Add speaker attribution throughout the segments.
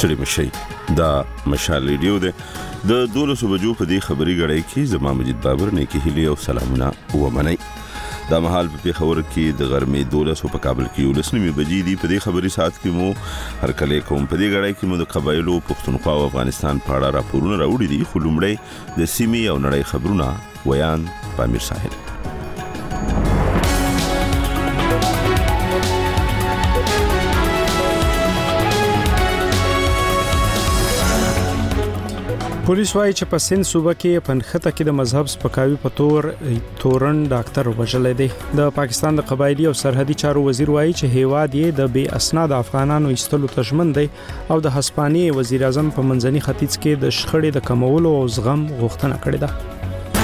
Speaker 1: ستړي مشي دا مشال ریډیو ده د 12 بجو په دې خبري غړې کې زما مجید بابر نه کې هلي او سلامونه ومني دا مهال په خبر کې د غرمې 12 په کابل کې 19 بجې دی په دې خبري سات کې مو هر کله کوم په دې غړې کې مو د قبایلو پښتونخوا او افغانستان په اړه راپورونه راوړي دي خو لومړی د سیمې او نړۍ خبرونه ویان پامیر ساحل
Speaker 2: پولیس وايي چې په سند صوبه کې پنځخته کې د مذهب سپکاوي په تورن ډاکټر وژل دي د پاکستان د قبایلی او سرحدي چارو وزیر وايي چې هیواد یې د بے اسناد افغانانو ایستلو تضمن دی او د هسپاني وزیر اعظم په منځني ختیځ کې د شخړې د کمولو او زغم غوښتنه کړې ده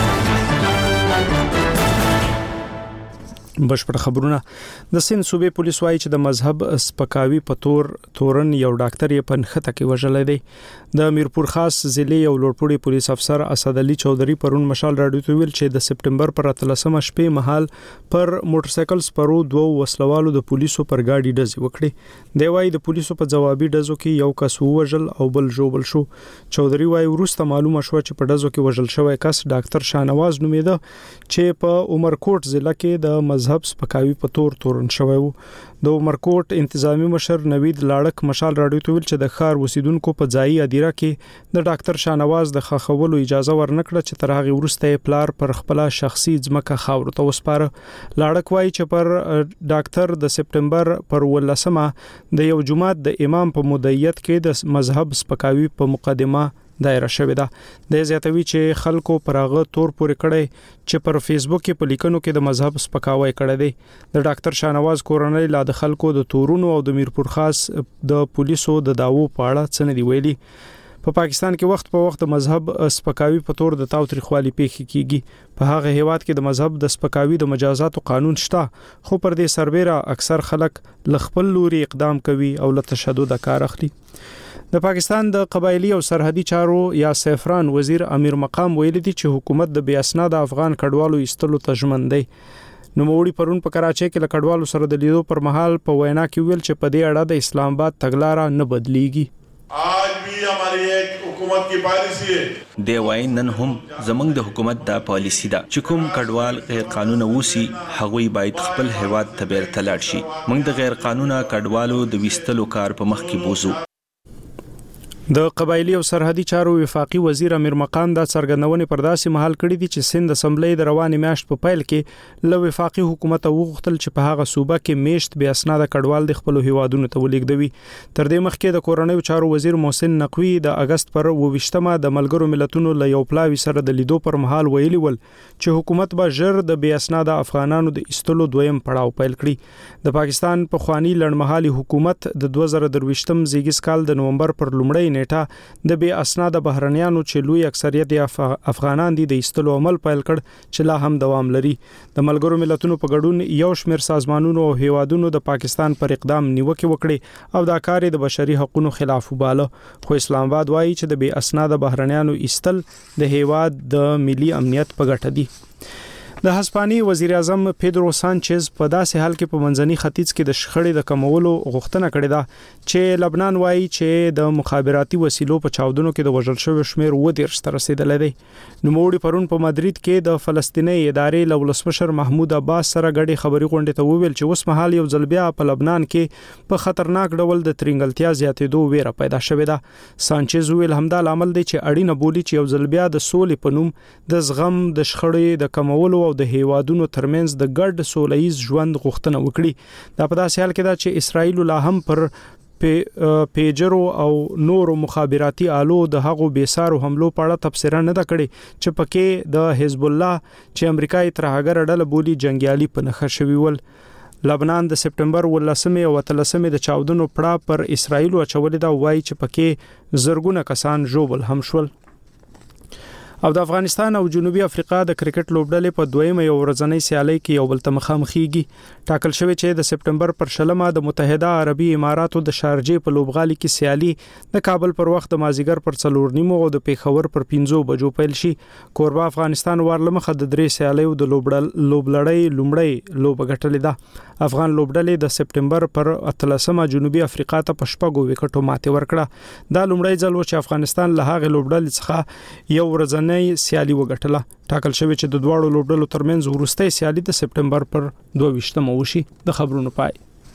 Speaker 2: بشپړ خبرونه د سند صوبې پولیس وايي چې د مذهب سپکاوي په تورن یو ډاکټر یې پنځخته کې وژل دی د میرپور خاص ضلع یو لوړپوړي پولیس افسر اسد علي چودري پرون مشال راډیو ته ویل چې د سپټمبر پر 13 شپې مهال پر موټر سایکل سپرو دوه وسلوالو د پولیسو پر گاډي ډزې وکړې دی وايي د پولیسو په جوابي ډزو کې یو کس وژل او بل جوړل شو چودري وايي وروسته معلومه شو چې په ډزو کې وژل شوی کس ډاکټر شاهنواز نومیده چې په عمرکوټ ضلع کې د مذهب سپکاوي په تورن شوی وو د عمرکوټ انتظامی مشر نوید لاړک مشال راډیو ته ویل چې د ښار اوسیدونکو په ځای ادیره کې د ډاکټر شاهنواز د خخولو اجازه ورنکړه چې تر هغه وروسته پلار پر خپل شخصي ځمکه خاور ته وسپاره لاړک وایي چې پر ډاکټر د سپټمبر پر 18 د یو جمعات د امام په مدعیت کې د مذهب سپکاوي په مقدمه دایره شوې ده د زیاتوي چې خلکو پرغه تور پورې کړي چې پر فیسبوک کې په لیکنو کې د مذهب سپکاوی کړي دي د ډاکټر شاهنواز کورنۍ لا د خلکو د تورونو او د میرپور خاص د پولیسو د داوو په اړه څه نه دی ویلي په پاکستان کې وخت په وخت د مذهب سپکاوي په تور د تاوتریخوالي پیښ کیږي په هغه هیواد کې د مذهب د سپکاوي د مجازاتو قانون شته خو پر دې سربېره اکثر خلک لخپل لوري اقدام کوي او له تشدد کار اخلي د پاکستان د قبایلی او سرحدي چارو یا سیفران وزیر امیر مقام ویلي دي چې حکومت د بے اسناد افغان کډوالو ایستلو تضمن دی نوموړي پرون په کراچۍ کې له کډوالو سره د لیدو پر مهال په وینا کې ویل چې په دې اړه د اسلام آباد تګلارې نه بدليږي
Speaker 3: आज भी हमारी एक हुकूमत की पॉलिसी है
Speaker 4: دی وای نن هم زمنګ د حکومت د پالیسی ده چې کوم کډوال غیر قانوني وسی هغوی باید خپل هیواد ته بیرته لاړ شي موږ د غیر قانوني کډوالو د وستلو کار په مخ کې بوزو
Speaker 2: د قبایلی او سرحدي چارو وفاقي وزیر امیر مقام دا څرګندونې پر داسې مهال کړې دي چې سند اسمبلی د روانې میاشت په پیل کې له وفاقي حکومت وغوښتل چې په هغه صوبه کې میشت بیا اسناد کډوال د خپل هیوادونو ته ولېږدوي تر دې مخکې د کورنیو چارو وزیر محسن نقوی د اگست پر 28مه د ملګرو ملتونو له یو پلاوي سره د لیدو پر مهال ویلي ول چې حکومت به ژر د بیا اسناد افغانانو د ایستلو دویم پړاو پیل کړي د پاکستان په خواني لړمحالي حکومت د 2023م زیږس کال د نومبر پر لومړۍ نیټه د بے اسناد بهرنیانو چې لوی اکثریت افغانان دي د ایستلو عمل پیل کړ چې لا هم دوام لري د ملګرو ملتونو په ګډون یو شمېر سازمانونو او هیوادونو د پاکستان پر اقدام نیوکه وکړي او دا کار د بشري حقوقو خلاف وباله خو اسلام آباد وایي چې د بے اسناد بهرنیانو ایستل د هیواد د ملي امنیت په ګټه دي د هسپاني وزیر اعظم پیدرو سانچز په داسې حال کې په منځني ختیځ کې د شخړې د کمولو غوښتنه کړې ده چې لبنان وایي چې د مخابراتي وسیلو په چاودنو کې د وژل شوی شمیر 20 ته رسیدلی دی نوموړي پرون په مدرید کې د فلسطیني ادارې له ولسمشر محمود عباس سره ګډي خبري غونډې ته وویل چې اوس مهال یو ځل بیا په لبنان کې په خطرناک ډول د ترنګلتیا زیاتېدو ویره پیدا شوې ده سانچز ویل همدا لامل دی چې اړینه بولی چې یو ځل بیا د سولې په نوم د زغم د شخړې د کمولو او د هیوادونو ترمنځ د ګډ سولهییز ژوند غوښتنه وکړي دا په داسې حال کې دا چې اسرائیل لا هم پر پیجرو او نورو مخابراتي آلو د هغو بیسارو حملو په اړه تبصره نه ده کړې چې پکې د حزب الله چې امریکایي ترهګر ډله بولی جنگیالي په نښه شوی ول لبنان د سپټمبر 18 او 13 د چاودنو پړه پر اسرائیل او چولې دا وایي چې پکې زرګونه کسان ژوبل هم شول او د افغانستان او جنوبي افریقا د کرکټ لوبډلې په دویمه یو ورځنۍ سیالي کې یو بل ته مخامخېږي. ټاکل شوی چې د سپټمبر پر 20 د متحده عربي اماراتو د شارجې په لوبغالي کې سیالي د کابل پر وخت د مازیګر پر 4:30 او د پیښور پر 5 بجو پیل شي. کوربه افغانستان ورلمخه د 3 سیالیو د لوبلړۍ لومړی لوب غټلې ده. افغان لوبډلې د سپټمبر پر 13 جنوبي افریقا ته په 6 وکټو ماتې ورکړه. دا لومړی ځل و چې افغانستان له هغه لوبډلې څخه یو ورځنۍ سیالي وګټله. ټاکل شوی چې د دواړو لوبډلو ترمنځ وروستۍ سیالي د سپټمبر پر 22 وشي. د خبرونو پای.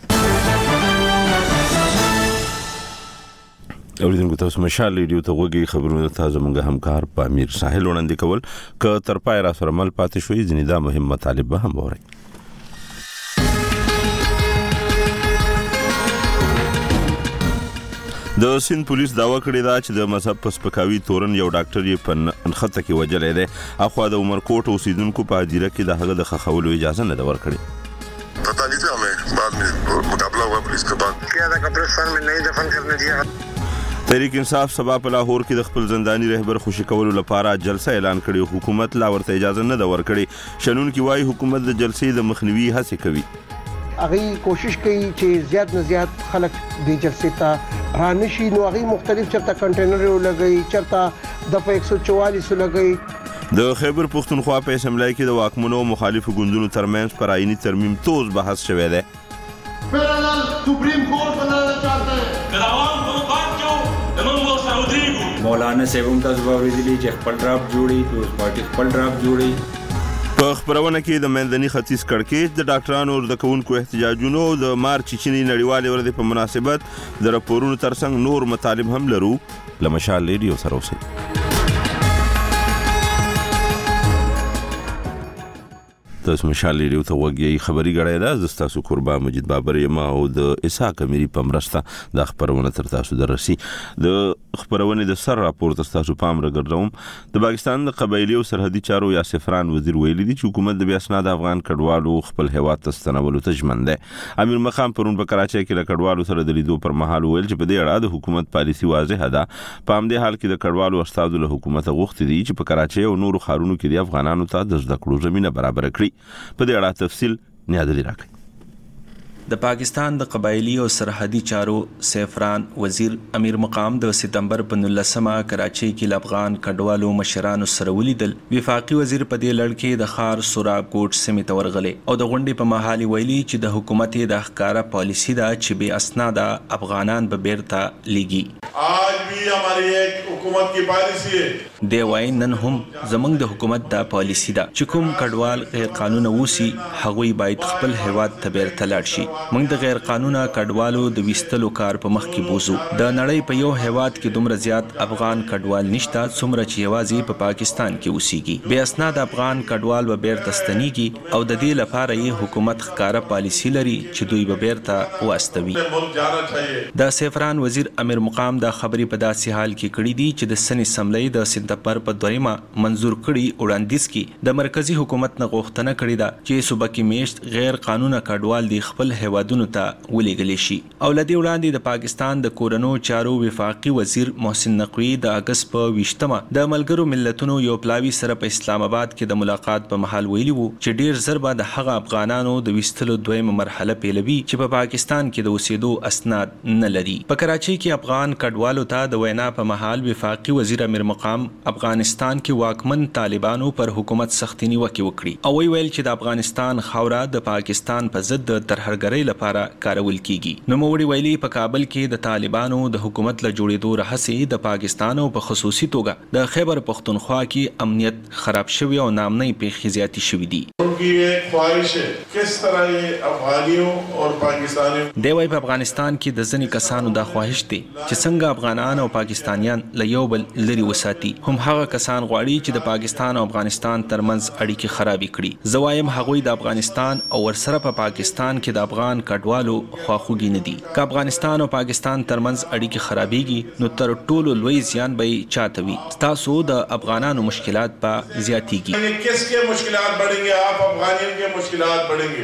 Speaker 1: اوریدونکو تاسو مشال ریډیو ته وګورئ. خبرونه تازه مونږه همکار په امیر ساحل وړاندې کول ک تر پای را سره مل پاتې شوې ځنې دا مهم مطالب به هم وره. د سند پولیس داوا کړې ده چې د مذهب په سپکاوي تورن یو ډاکټر یې په نښته کې وجلې ده. اخوا د عمرکوټ اوسیدونکو په هدیره کې د هغه د خخولو اجازه نه ده ورکړې.
Speaker 5: पता नहीं था हमें, बाद में मुकाबला हुआ पुलिस के बाद. क्या था कब्रिस्तान में नहीं दफन करने दिया.
Speaker 1: تحریک انصاف سبا په لاهور کې د خپل زنداني رهبر خوشی کولو لپاره جلسه اعلان کړي. حکومت لا ورته اجازه نه ده ورکړې. شنون کې وايي حکومت د جلسې د مخنیوي هڅه کوي.
Speaker 6: هغه کوشش کوي چې زیات نه زیات خلک د جلسې ته رانشي. نو هغه مختلف چرته کنټینر لګي, چرته د 144 لګي.
Speaker 1: د خیبر پختونخوا په اسمبلی کې د واکمنو مخالفو ګوندونو ترمنځ پر آئینی ترمیم توز بحث شوی دی.
Speaker 3: फेडरल सुप्रीम कोर्ट बनाना चाहते हैं. फिर आवाम को बात क्यों दमंगो सऊदीगो
Speaker 7: مولانا صاحب هم تاسو باورېدلی چې خپل ډراپ جوړي, په پارټي خپل ډراپ جوړي.
Speaker 1: په خبرونه کې د مندني ختیځ کړکېچ د ډاکټرانو او د کوونکو احتجاجونو د مارچ چینی نړیوالې ورځې په مناسبت د راپورونو ترڅنګ نور مطالب هم لرو. لمشال ریډیو سره اوسئ. تاسو مشال ریډیو ته وګورئ. خبري غړې ده د تاسو قربا مجید بابر یم او د اسحاق اميري په مرسته د خبرونه تر تاسو درسي. د خبرونه د سر راپور تاسو پام راګرځوم. د پاکستان د قبایلی او سرحدي چارو یا سفران وزیر ویلي دي چې حکومت د بیا اسناد افغان کډوالو خپل هیواد ته ستنولو ته ژمن ده. امیر مقام پرون په کراچۍ کې له کډوالو سره د لیدو پر مهال ویل چې په دې اړه د حکومت پالیسي واضحه ده. په همدې حال کې د کډوالو استادو له حکومت غوښتي دي چې په کراچۍ او نورو ښارونو کې د افغانانو ته د زده کړو زمينه برابر کړي. په دې اړه تفصیل نیادلی راکړي.
Speaker 4: د پاکستان د قبایلی او سرحدي چارو سفران وزیر امیر مقام د سپتمبر په 19 کراچۍ کې افغان کډوالو مشرانو سره ولیدل. وفاقي وزیر په دې لړ کې د خار سوراب کوټ سیمې ته ورغلې او د غونډې په مهال ویلي چې د حکومت د ښکارا پالیسی دا چې به اسناد افغانان به بیرته لیږي.
Speaker 3: आज भी हमारी एक हुकूमत की पॉलिसी है.
Speaker 4: دی وای نن هم زمنګ د حکومت دا پالیسی ده چې کوم کډوال غیر قانوني ووسی هغوی باید خپل هیواد ته بیرته لاړ شي. موږ د غیر قانوني کډوالو د وستلو کار په مخ کې بوزو. د نړۍ په یو هیواد کې دومره زیات افغان کډوال نشته څومره چې یوازې په پاکستان کې اوسېږي. بې اسناد افغان کډوال به بیرته ستنېږي او د دې لپاره یې حکومت ښکارا پالیسی لري چې دوی به بیرته واستوي. د سفران وزیر امیر مقام دا خبرې په داسې حال کې کړې دي چې د سن اسمبلی د سپتمبر په 2 منظور کړي وړاندیز کې د مرکزی حکومت نه غوښتنه کړې ده چې صوبکي میشت غیر قانوني کډوال د خپل هیوادونو ته ولېږل شي. او لدی وړاندې د پاکستان د کورونو چارو وفاقي وزیر محسن نقوی د اگست په 20 د ملګرو ملتونو یو پلاوی سره په اسلام آباد کې د ملاقات په محل ویلي وو چې ډیر زر به د هغه افغانانو د وستلو دویمه مرحله پیلوي چې په پاکستان کې د اوسېدو اسناد نه لري. په کراچۍ کې افغان کډوالو ته د وینا په محل وفاقي وزیر امیر مقام افغانستان کې واکمن طالبانو پر حکومت سختي نیوکه وکړي او ویل چې د افغانستان خاوره د پاکستان په ضد د ترهګرۍ لپاره کارول کیږي. نو موړي ویلي په کابل کې د طالبانو د حکومت له جوړېدو راهسي د پاکستان او په خصوصي توګه د خیبر پختونخوا کې امنیت خراب شوی او نامنۍ پیښې زیاتې شوې دي.
Speaker 3: उनकी ये ख्वाहिश है किस तरह ये अफगानियों और पाकिस्तानियों
Speaker 4: دی وای په افغانستان کې د ځینې کسانو دا خواهش دي چې څنګه افغانان او پاکستانیان له یو بل لري وساتي. هم هغه کسان غواړي چې د پاکستان او افغانستان ترمنځ اړیکې خرابې کړي. زوایم هغوی د افغانستان او ورسره په پاکستان کې د افغان کډوالو خواخوږي نه دي. که افغانستان او پاکستان ترمنځ اړیکې خرابېږي نو تر ټولو لوی زیان به چاته وي. تاسو د افغانانو مشکلات په زیاتېږي.
Speaker 3: किसके मुश्किलात बढ़ेंगे, आप अफगानियों के मुश्किलात बढ़ेंगे.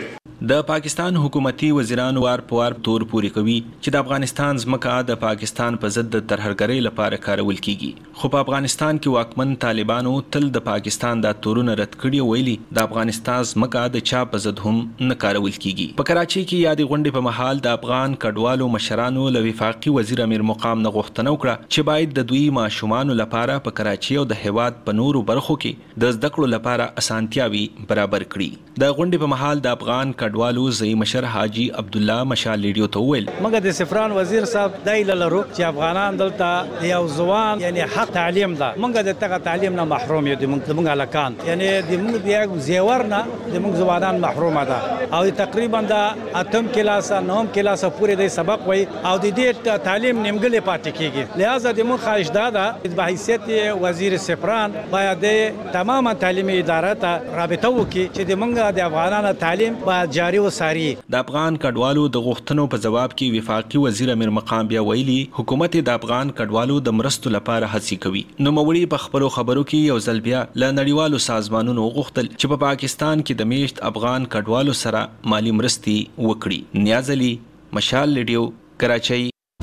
Speaker 4: د پاکستان حکومتي وزیرانو وار په وار تور پوري کوي چې د افغانستان ځمکه د پاکستان په ضد ترهګرۍ لپاره کارول کیږي خو په افغانستان کې واکمن طالبانو تل د پاکستان د تورونه رد کړي ویلي د افغانستان ځمکه د چا په ضد هم نه کارول کیږي په کراچي کې یادې غونډې په محل د افغان کډوالو مشرانو له وفاقي وزیر امیر مقام نه غوښتنه وکړه چې باید د دوی ماشومانو لپاره په کراچي او د هیواد په نورو برخو کې د زده کړو لپاره اسانتیاوي برابر کړي د غونډې په محل د افغان کډوالو ځای مشر حاجی عبد الله مشال ریډیو ته ویل
Speaker 8: موږ د سفران وزیر صاحب دایله لرو چې افغانان دلته یو ځوان یعنی حق تعلیم ده موږ د تغه تعلیم نه محروم یو د موږ الکان یعنی د موږ د زیورنا د موږ ځوانان محروم ده او تقریبا د اتم کلاسه نوم کلاسه پورې د سبق وای او د دې تعلیم نیمګړی پاتې کیږي لہذا د موږ خواهش ده د حیثیت وزیر سفران باید تماما تعلیمي اداره ته رابطه وکړي چې د موږ د افغانانو تعلیم باید جاری وساري
Speaker 4: د افغان کډوالو د غوښتنو په جواب کې وفاقي وزیر امیر مقام بیا ویلي حکومت د افغان کډوالو د مرستو لپاره هڅې کوي نو موري په خبرو کې یو ځل بیا له نړیوالو سازمانونو غوښتل چې په پاکستان کې د میشت افغان کډوالو سره مالی مرستې وکړي نیاز علي مشال ریډیو کراچۍ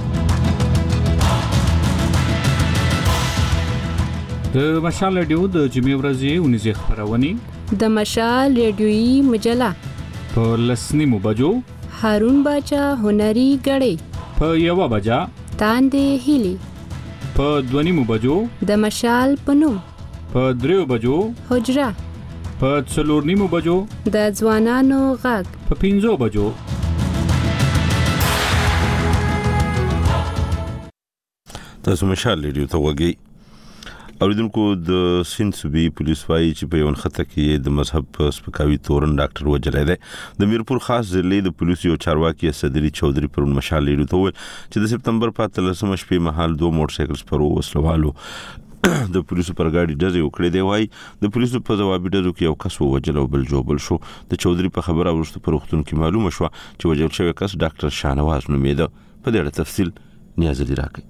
Speaker 9: د مشال ریډیو د جمعې ورځې 19 خبرونه
Speaker 10: د مشال ریډیویي مجله
Speaker 9: په لسنیمو بجو
Speaker 10: هارون باچا هنري غړې
Speaker 9: په 1 بجا
Speaker 10: تاندې هلي
Speaker 9: په 2 بجو
Speaker 10: د مشال پنوم
Speaker 9: په 3 بجو
Speaker 10: حجره
Speaker 9: په 4 بجو
Speaker 10: د ځوانانو غږ
Speaker 9: په 5 بجو
Speaker 1: تاسو مشال ریډیو ته وګورئ اوریدونکو د سند صوبې پولیس وايي چې په یو خطه کې د مذهب سپکاوي تورن ډاکټر وجلې ده د میرپور خاص ضلع د پولیس یو چارواکي صدري چودري پر مشال ریډیو ته ویل چې د سپتمبر په 13 شپې مهال 2 موټر سایکل سپرو وسلوالو د پولیسو پر گاډي ډزې وکړې دی وای د پولیسو په جوابي ډزو کې یو کس ووجل او بل جوبل شو د چودري په خبره ورسته پر وختونو کې معلومه شو چې وجل شوی کس ډاکټر شانواز نومیده په دې اړه تفصیل نیاز لري راکړي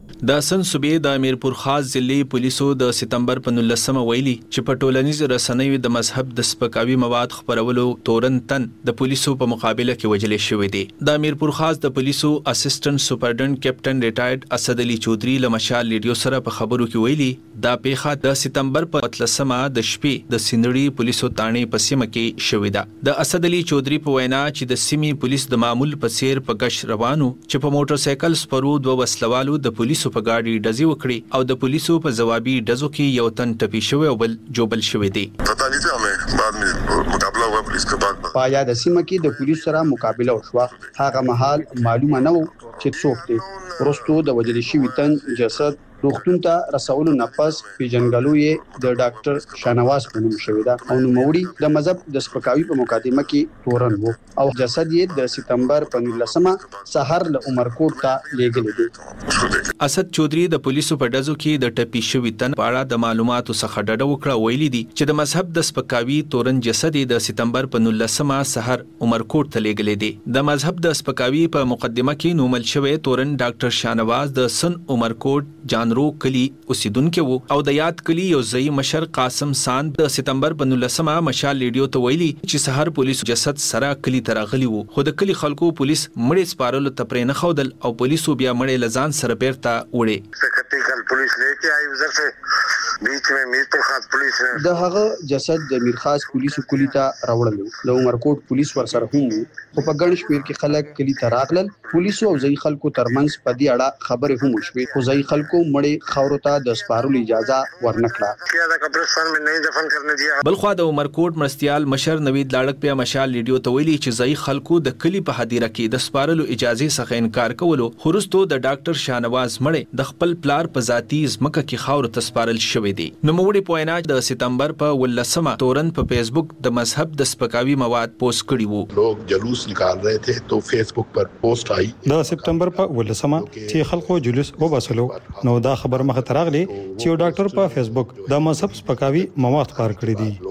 Speaker 4: د سن صوبې د امیرپور خاص ضلع پولیسو د سپتمبر په 19 ویلي چې په ټولنیز رسنیو د مذهب د سپکاوي مواد خبرولو تورن تن د پولیسو په مقابله کې وجلې شوې دي د امیرپور خاص د پولیسو اسسټنټ سپرډنټ کیپټن ریټایرډ اسد علي چودري له مشال ریډیو سره په خبرو کې ویلي دا پیښه د سپتمبر په 13 د شپې د سینړي پولیسو تانې په سیمه کې شوې ده د اسد علي چودري په وینا چې د سیمې پولیس د معمول په څیر په غش روانو چې په موټر سایکل سپرو 2 وسلوالو د پولیسو په گاډي ډزې وکړي او د پولیسو په جوابي ډزو کې یو تن ټپي شوی او بل جوبل شوی دی
Speaker 5: پتا نه ته بعد میں مقابله ہوا پولیس کے بعد
Speaker 11: پایا د سیمه کې د پولیس سره مقابله وشوه هغه مهال معلومه نه و چې څوک دی ورستو د وجل شوی تن جسد روغتون ته رسولو نفس پیژنګلو یې د ډاکټر شانواز په نوم شوی دا او نوموړي د مذهب د سپکاوي په مقدمه کې تورن وو او جسد یې د سپتمبر په 19 سحر له عمرکوټ ته لیږل دي
Speaker 4: اسد چودري د پولیسو په ډزو کې د ټپي شوی تن په اړه د معلوماتو څخه ډډه وکړه ویلي دي چې د مذهب د سپکاوي تورن جسد د سپتمبر په 19 سحر عمرکوټ ته لیږل دي د مذهب د سپکاوي په مقدمه کې نومل شوی تورن ډاکټر شانواز د سن عمرکوټ جانرو کلی اوسیدونکو وو او د یاد کلی یو ځای مشر قاسم ساند د سپتمبر په 19 مشال ریډیو ته ویلي چې سحر پولیسو جسد سره کلی تراغلی وو خو د کلی خلکو پولیس مړی سپارلو ته پرې نه خودل او پولیسو بیا مړی لزان سره بیرته وړي
Speaker 5: سکرټریکل پولیس لیکي آی ادھر سے بیچ میں میرپور خاص پولیس
Speaker 11: د هغه جسد د میرخاص پولیسو کلی ته راوړل د عمرکوټ پولیس ورسره هم خو په ګڼ شمیر کې خلک کلی ته راغلل پولیسو او ځای خلکو ترمنځ په دې اړه خبرې هم وشوې خو ځای خلکو مړی خاورو ته د سپارلو اجازه ورنکړه
Speaker 5: کیا دا قبرستان میں نہیں دفن کرنے دیا
Speaker 4: بلخوا د عمرکوټ مرستيال مشر نوید لاړک په مشال ریډیو ته ویلي چې ځای خلکو د کلی په حدیره کې د سپارلو اجازه څخه انکار کولو خورستو د ډاکټر شانواز مړی د خپل پلار په ذاتی ځمکه کې خاور ته سپارل شوې دي نو موږ په وینا د سپتمبر په 19 تورن په فیسبوک د مذهب د سپکاوي مواد پوسټ کړي وو
Speaker 12: لوگ جلوس نکال رہے تھے تو فیسبوک پر پوسٹ آئی
Speaker 2: د سپتمبر په 19 چې خلکو جلوس وباسلو نو دا خبر مخ تراغلی چې یو ډاکټر په فیسبوک د مذهب سپکاوي مواد خبر کړی دي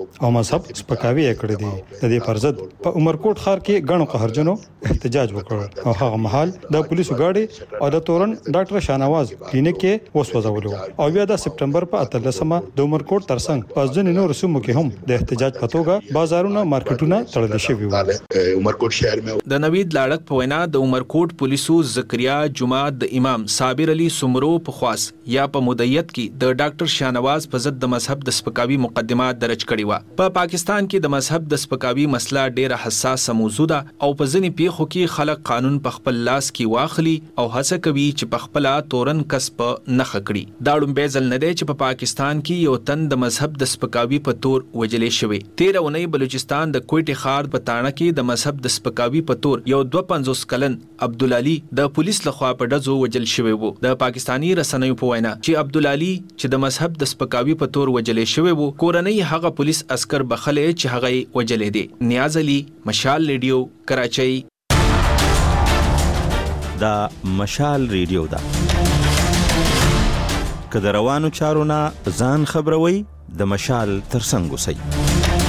Speaker 13: او مذهب سپکاوي کړی دی. د دې پر ضد په عمرکوټ ښار کې غنو قهرجنو احتجاج وکړ او هغه مهال د پولیسو ګاډي او د تورن ډاکټر شاهنواز کلینیک کې وسوځولو او بیا د سپټمبر په 18مه د عمرکوټ ترڅنګ په ځینې نور سیمو کې هم د احتجاج په توګه بازارونه مارکیټونه تړل شوي وو.
Speaker 5: عمرکوټ شهر میں
Speaker 4: د نوید لاړک په وینا د عمرکوټ پولیسو زکریا جمعه د امام صابر علي سمرو په خواص یا په مدیت کې د ډاکټر شاهنواز په ضد د مذهب د سپکاوي مقدمه درج کړې و. په پاکستان کې د مذهب د سپکاوي مسله ډیره حساسه موضوع ده او په ځینې پیښو کې خلک قانون په خپل لاس کې واخلي او هڅه کوي چې په خپل تورن کسب نه خکړي. دا لومبه ځل نه دی چې په پاکستان کې یو تن د مذهب د سپکاوي په تور وجلې شوی. 13 اونۍ بلوچستان د کوټي ښار په تاڼه کې د مذهب د سپکاوي په تور یو 52 کلن عبدالعلی د پولیس لخوا په ډزو وجل شوی وو. د پاکستانی رسنیو په وینا چې عبدالعلی چې د مذهب د سپکاوي په تور وجلې شوی وو کورنۍ هغه پولیس عسكر بخلې چې هغه وجلې دي. نیاز علي، مشال ریډیو، کراچۍ.
Speaker 14: دا مشال ریډیو دا که د روانو چارو نه ځان خبروي د مشال ترڅنګ اوسئ.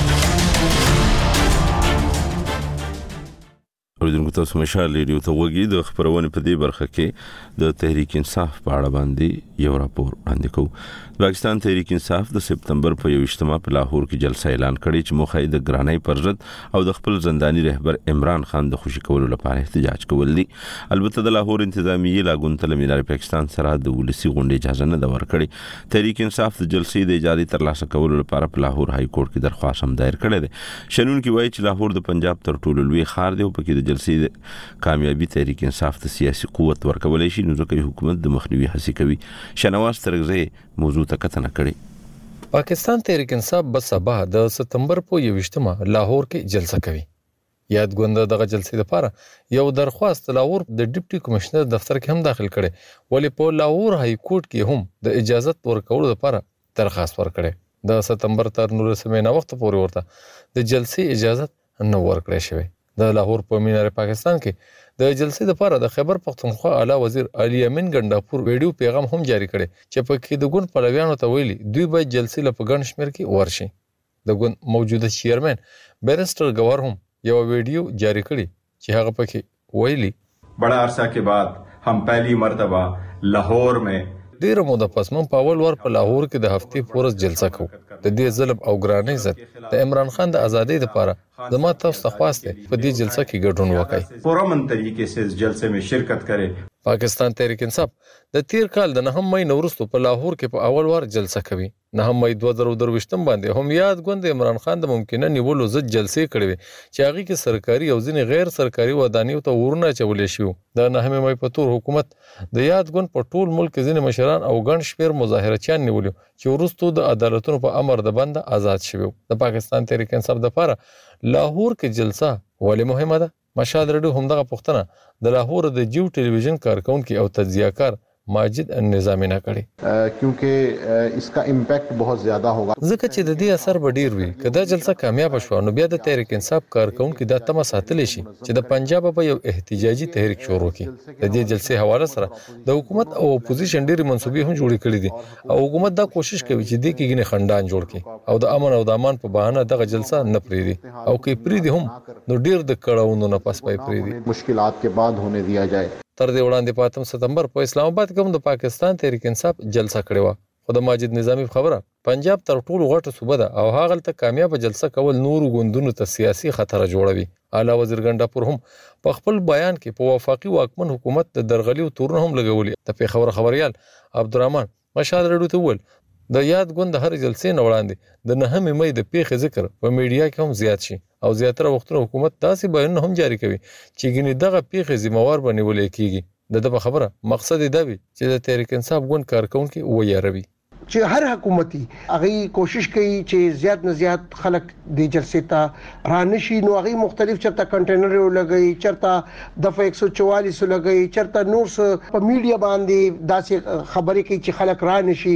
Speaker 1: اوریدونکو تاسو مشال ریډیو ته وګورئ. د خبرونې په دې برخه کې د تحریک انصاف په اړه باندې یو راپور وړاندې کوو. پاکستان تحریک انصاف د سپتمبر په 21مه په لاهور کې جلسه اعلان کړې چې موخه یې د ګرانۍ پر ضد او د خپل زنداني رهبر عمران خان د خوشي کولو لپاره احتجاج کول دي. البته د لاهور انتظامیه لاګون تل مینار پاکستان سره د ولسی غونډې اجازه نه دا ورکړي. تحریک انصاف د جلسې د اجازه ترلاسه کولو لپاره په لاهور های کورټ کې درخواست هم دایر کړی دی. شنون کې وایي چې لاهور د پنجاب تر ټولو لوی ښار دی او پکې د جلسې کامیابی تحریک انصاف ته سیاسي قوت ورکولای شي، نو ځکه حکومت د مخنیوي هڅې کوي. شنواز ترغزی موضوع ته کتنه کړي.
Speaker 15: پاکستان تحریک انصاف به سبا د سپتمبر په 21مه لاهور کې جلسه کوي. یاد غونډه دغه جلسې لپاره یو درخواست لاهور د ډیپټي کمشنر دفتر کې هم داخل کړي، ولی په لاهور های کورټ کې هم د اجازه ورکولو لپاره درخواست ورکړي. د سپتمبر تر 19 نه وخت پورې ورته د جلسې اجازه نه ورکړې شوی. د لاهور په مینار پاکستان کې د جلسې لپاره د خیبر پختونخوا اعلی وزیر علي امین ګنداپور ویډیو پیغام هم جاری کړي چې په کې د ګوند پلویانو ته ویلي دوی به جلسې لپاره ګڼ شمېر کې ورشي. د ګوند موجوده چیرمن بیرسټر گوهر هم یو ویډیو جاری کړي چې هغه پکې ویلي
Speaker 16: بڑا عرصہ کے بعد ہم پہلی مرتبہ لاہور میں
Speaker 15: ډیره موده پس من په اول ور په لاهور کې د هفتې پورس جلسه کوو. د دې ظلم او ګرانۍ ضد د عمران خان د ازادۍ لپاره زما تاسو ته خواست دی په دې جلسه کې ګډون وکړئ.
Speaker 16: پرامن طریقې سے اس جلسے میں شرکت کرے.
Speaker 15: پاکستان تحریک انصاف د تیر کال د 9 مې نورستو په لاهور کې په اول وار جلسه کوي. 9 مې 2023 باندې هم یاد غوند عمران خان د ممکنه نیولو ضد جلسې کړې وي چې هغه کې سرکاري او ځینې غیر سرکاري ودانیو ته ورونه چولې شو. د 9 مې په تور حکومت د یاد غوند په ټول ملک ځینې مشران او ګڼ شمېر مظاهرچیان نیولو چې ورستو د عدالتونو په امر د بند آزاد شوی. د پاکستان تحریک انصاف لپاره لاهور کې جلسه ولې مهمه ده؟ مشال ریډیو هم دغه پوښتنه د لاهور د جیو ټلویزیون کارکونکي او تجزیه‌کار ماجد النظامی نه کړي
Speaker 17: کیونکه اس کا امپیکٹ بہت زیادہ ہوگا
Speaker 15: ځکه چې د دې اثر به ډیر وي. کله جلسه کامیاب شو نو بیا د تحریک انصاف کارکونکي د تمه ساتل شي چې د پنجاب په یو احتجاجي تحریک شروع کړي. د دې جلسې حواله سره د حکومت او اپوزیشن ډیر منسوبې هم جوړې کړې دي او حکومت دا کوشش کوي چې د کېګنې خندان جوړ کړي او د امن او د امان په بهانه دغه جلسه نه پریدي او کې پریدي هم نو ډیر د کړهونو نه پس پای پریدي
Speaker 17: مشکلات کے بعد ہونے دیا جائے.
Speaker 15: تر دې وړاندې په 8 ستمبر په اسلام آباد کې هم د پاکستان تحریک انصاف جلسه کړې و. خو د ماجد نظامی خبره پنجاب تر ټولو غټه صوبه ده او هغه ته کامیاب جلسه کول نور غوندونو ته سیاسي خطر جوړوي. اعلی وزیر ګنداپور هم په خپل بیان کې په وفاقي واکمن حکومت د درغلي او تورن هم لګولي. د خبريال عبدالرحمن مشال ریډیو ته ول د یاد غوند هر جلسې نه وړاندې د 9 مې د پیښې ذکر په میډیا کې هم زیات شي او زیاتره وختونه حکومت داسې بیانونه هم جاری کوي چې ګنې دغه پیښې ذمہوار بنولې کیږي. د خبره مقصد دا وي چې د تحریک انصاف غوند کارکونکي ویاروي
Speaker 6: چې هر حکومتي هغه کوشش کوي چې زیات نه زیات خلک د جلسې ته رانشي. نو هغه مختلف چرته کنټینر لګي، چرته دفعه 144 لګي، چرته نور په میډیا باندې داسې خبرې کوي چې خلک رانشي.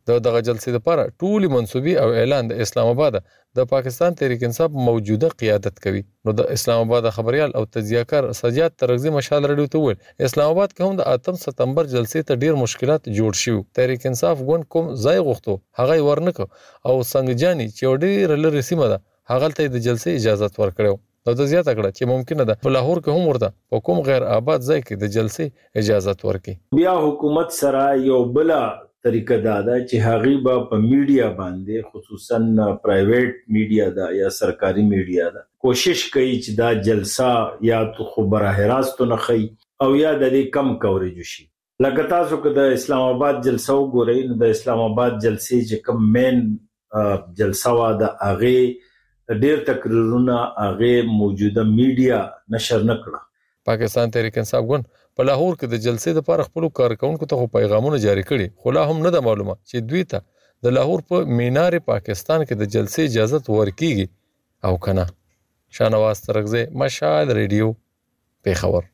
Speaker 15: دغه جلسې لپاره ټولي منسوبي او اعلان د اسلام آباد د پاکستان تحریک انصاف موجوده قیادت کوي. نو د اسلام آباد خبريال او تجزیه‌کار سجاد ترغزی مشال رادیو ته ویل اسلام آباد کې هم د 8 سپتمبر جلسې ته ډیر مشکلات جوړ شي. تحریک انصاف ګوند کوم ځای غوښتو هغه ورنک او سنگجانی چې ډیر لری سیمه ده هغه ته د جلسې اجازه ورکړو. نو د زیاته کړه چې ممکنه ده په لاهور کې هم ورته په کوم غیر آباد ځای کې د جلسې اجازه ورکړي.
Speaker 18: بیا حکومت سره یو بل طریقه دا ده چې هغه به په میډیا باندې خصوصا پرایویټ میډیا دا یا سرکاري میډیا دا کوشش کوي چې دا جلسه یا تو خبره راست نه خي او یا د دې کم کوریج شي. لکه تاسو که د اسلام آباد جلسه وګورئ نو د اسلام آباد جلسې چې کوم مین جلسه وا د هغه ډیر تقریرونه هغه موجوده میډیا نشر نکړه.
Speaker 15: پاکستان تحریک انصاف ګوند په لاهور کې د جلسې لپاره خپل کارکونکو ته پیغامونه جاری کړي خو لا هم نه ده معلومه چې دوی ته د لاهور په مینار پاکستان کې د جلسې اجازه ورکیږي او کنه. شانواز ترغزی مشال ریډیو پیښور.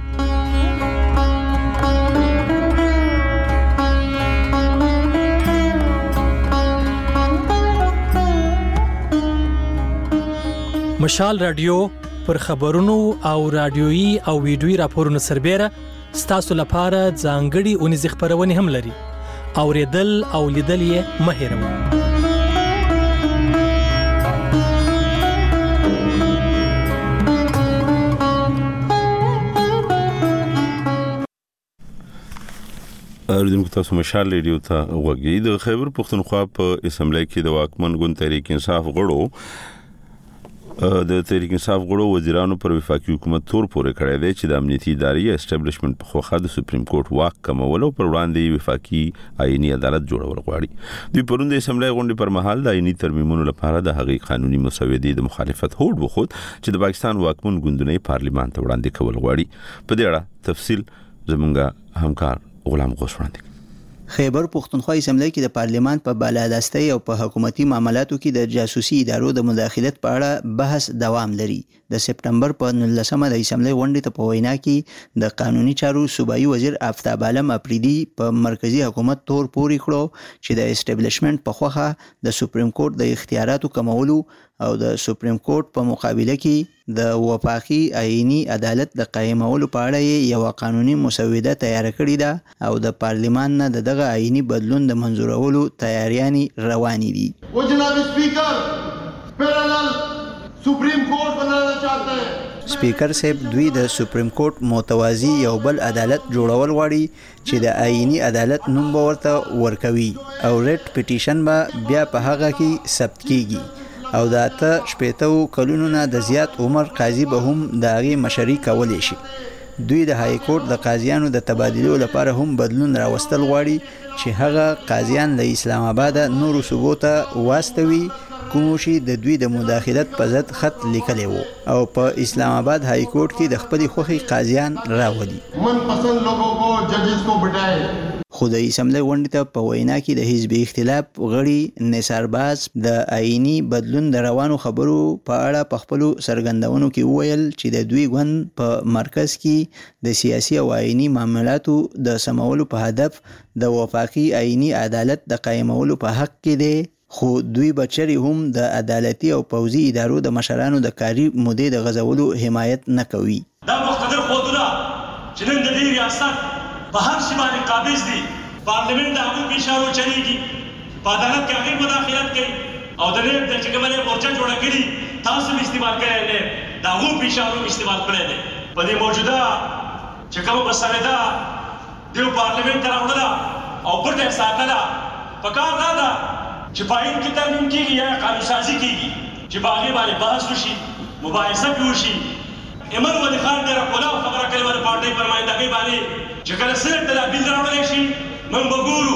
Speaker 19: مشال رادیو پر خبرونو او رادیويي او ویډیويي راپورونو سربېره ستاسو لپاره ځانګړي اونیزې خبرونه هم لري. اوریدل او لیدل یې مه هېروئ.
Speaker 1: اوریدونکو تاسو مشال ریډیو ته وګورئ. د خیبر پښتونخوا په اسمبلی کې د واکمن ګوند تحریک انصاف غړو د تحریک انصاف غړو وزیرانو پر وفاقي حکومت تور پورې کړی دی چې د امنیتي ادارې اسټابلیشمنت په خوخه د سپریم کورټ واک کمول او پر وړاندې وفاقي آئینی عدالت جوړول غواړي. دوی پرون د اسمبلی غونډې پر مهال د آئینی ترمیمونو لپاره د هغې قانوني مسودې د مخالفت هوډ وخوت چې د پاکستان واکمن ګوندونه پارلیمان ته وړاندې کول غواړي. په دې اړه تفصیل زموږ همکار غلام غوث وړاندې.
Speaker 20: خیبر پښتونخوا اسمبلی کې د پارلیمان په بالادستۍ او په حکومتي معاملاتو کې د جاسوسي ادارو د مداخلت په اړه بحث دوام لري. د سپټمبر په 19مه د اسمبلی غونډې ته په وینا کې د قانوني چارو صوبایي وزیر آفتاب عالم اپریدي په مرکزی حکومت تور پورې کړو چې د اسټابلیشمنت په خوخه د سپریم کورټ د اختیاراتو کمولو او د سپریم کورټ په مقابله کې د وفاقي آئینی عدالت د قائمولو په اړه یو قانوني مسوده تیار کړې ده او د پارلیمان نه دغه آئینی بدلون د منظورولو تیاریانې روانې دي.
Speaker 3: او جناب سپیکر پیرالل سپریم کورټ بنانا چاہتے ہیں.
Speaker 20: سپیکر صاحب دوی د سپریم کورټ متوازی یو بل عدالت جوړول غواړي چې د آئینی عدالت نوم به ورته ورکوي او ریټ پټیشن به بیا په هغه کې ثبت کیږي او د 18 کلونو نه د زیات عمر قاضي به هم د هغې مشري کولی شي. دوی د های کورټ د قاضیانو د تبادلو لپاره هم بدلون راوستل غواړي چې هغه قاضیان له اسلام آباد نورو صوبو ته واستوي کوم شي د دوی د مداخلت په ضد خط لیکلی وو او په اسلام آباد های کورټ کې د خپل خوخي قاضیان راولي.
Speaker 3: من پسند لوگوں کو ججز کو بٹائے.
Speaker 20: خو د اسمبلی غونډې ته په وینا کې د حزب اختلاف غړي نثار باز د آئینی بدلون د روانو خبرو په اړه په خپلو څرګندونو کې وویل چې د دوی ګوند په مرکز کې د سیاسي او آئینی معاملاتو د سمولو په هدف د وفاقي آئینی عدالت د قائمولو په حق کې دی خو دوی بچری هم د عدالتي او پوځي ادارو د مشرانو د کاري مودې د غزولو حمایت نه کوي.
Speaker 21: دا مقتدر خودونه چې نن د دې ریاست په هر شي باندې قابض دي پارلیمنت د حقوق اشارو چلیږي په عدالت کې هغه مداخلت کوي او د دې د چګمنه مورچا جوړه کړي تاسو هم استعمال کړئ نه دا حقوق اشارو استعمال کړئ نه په دې موجوده چې کوم مسله دیو پارلیمنت ته راوړل او پرته ساتله پکار نه ده چې پاین کې ترمیم کیږي یا قانون سازي کیږي چې باغې باندې بحث وشي مباحثه وشي. ایمن ولی خان ډېره کولاو خبره کوي ور پارټۍ پر مایندګۍ باندې چې کله صرف د بیل راوړل شي موږ به ګورو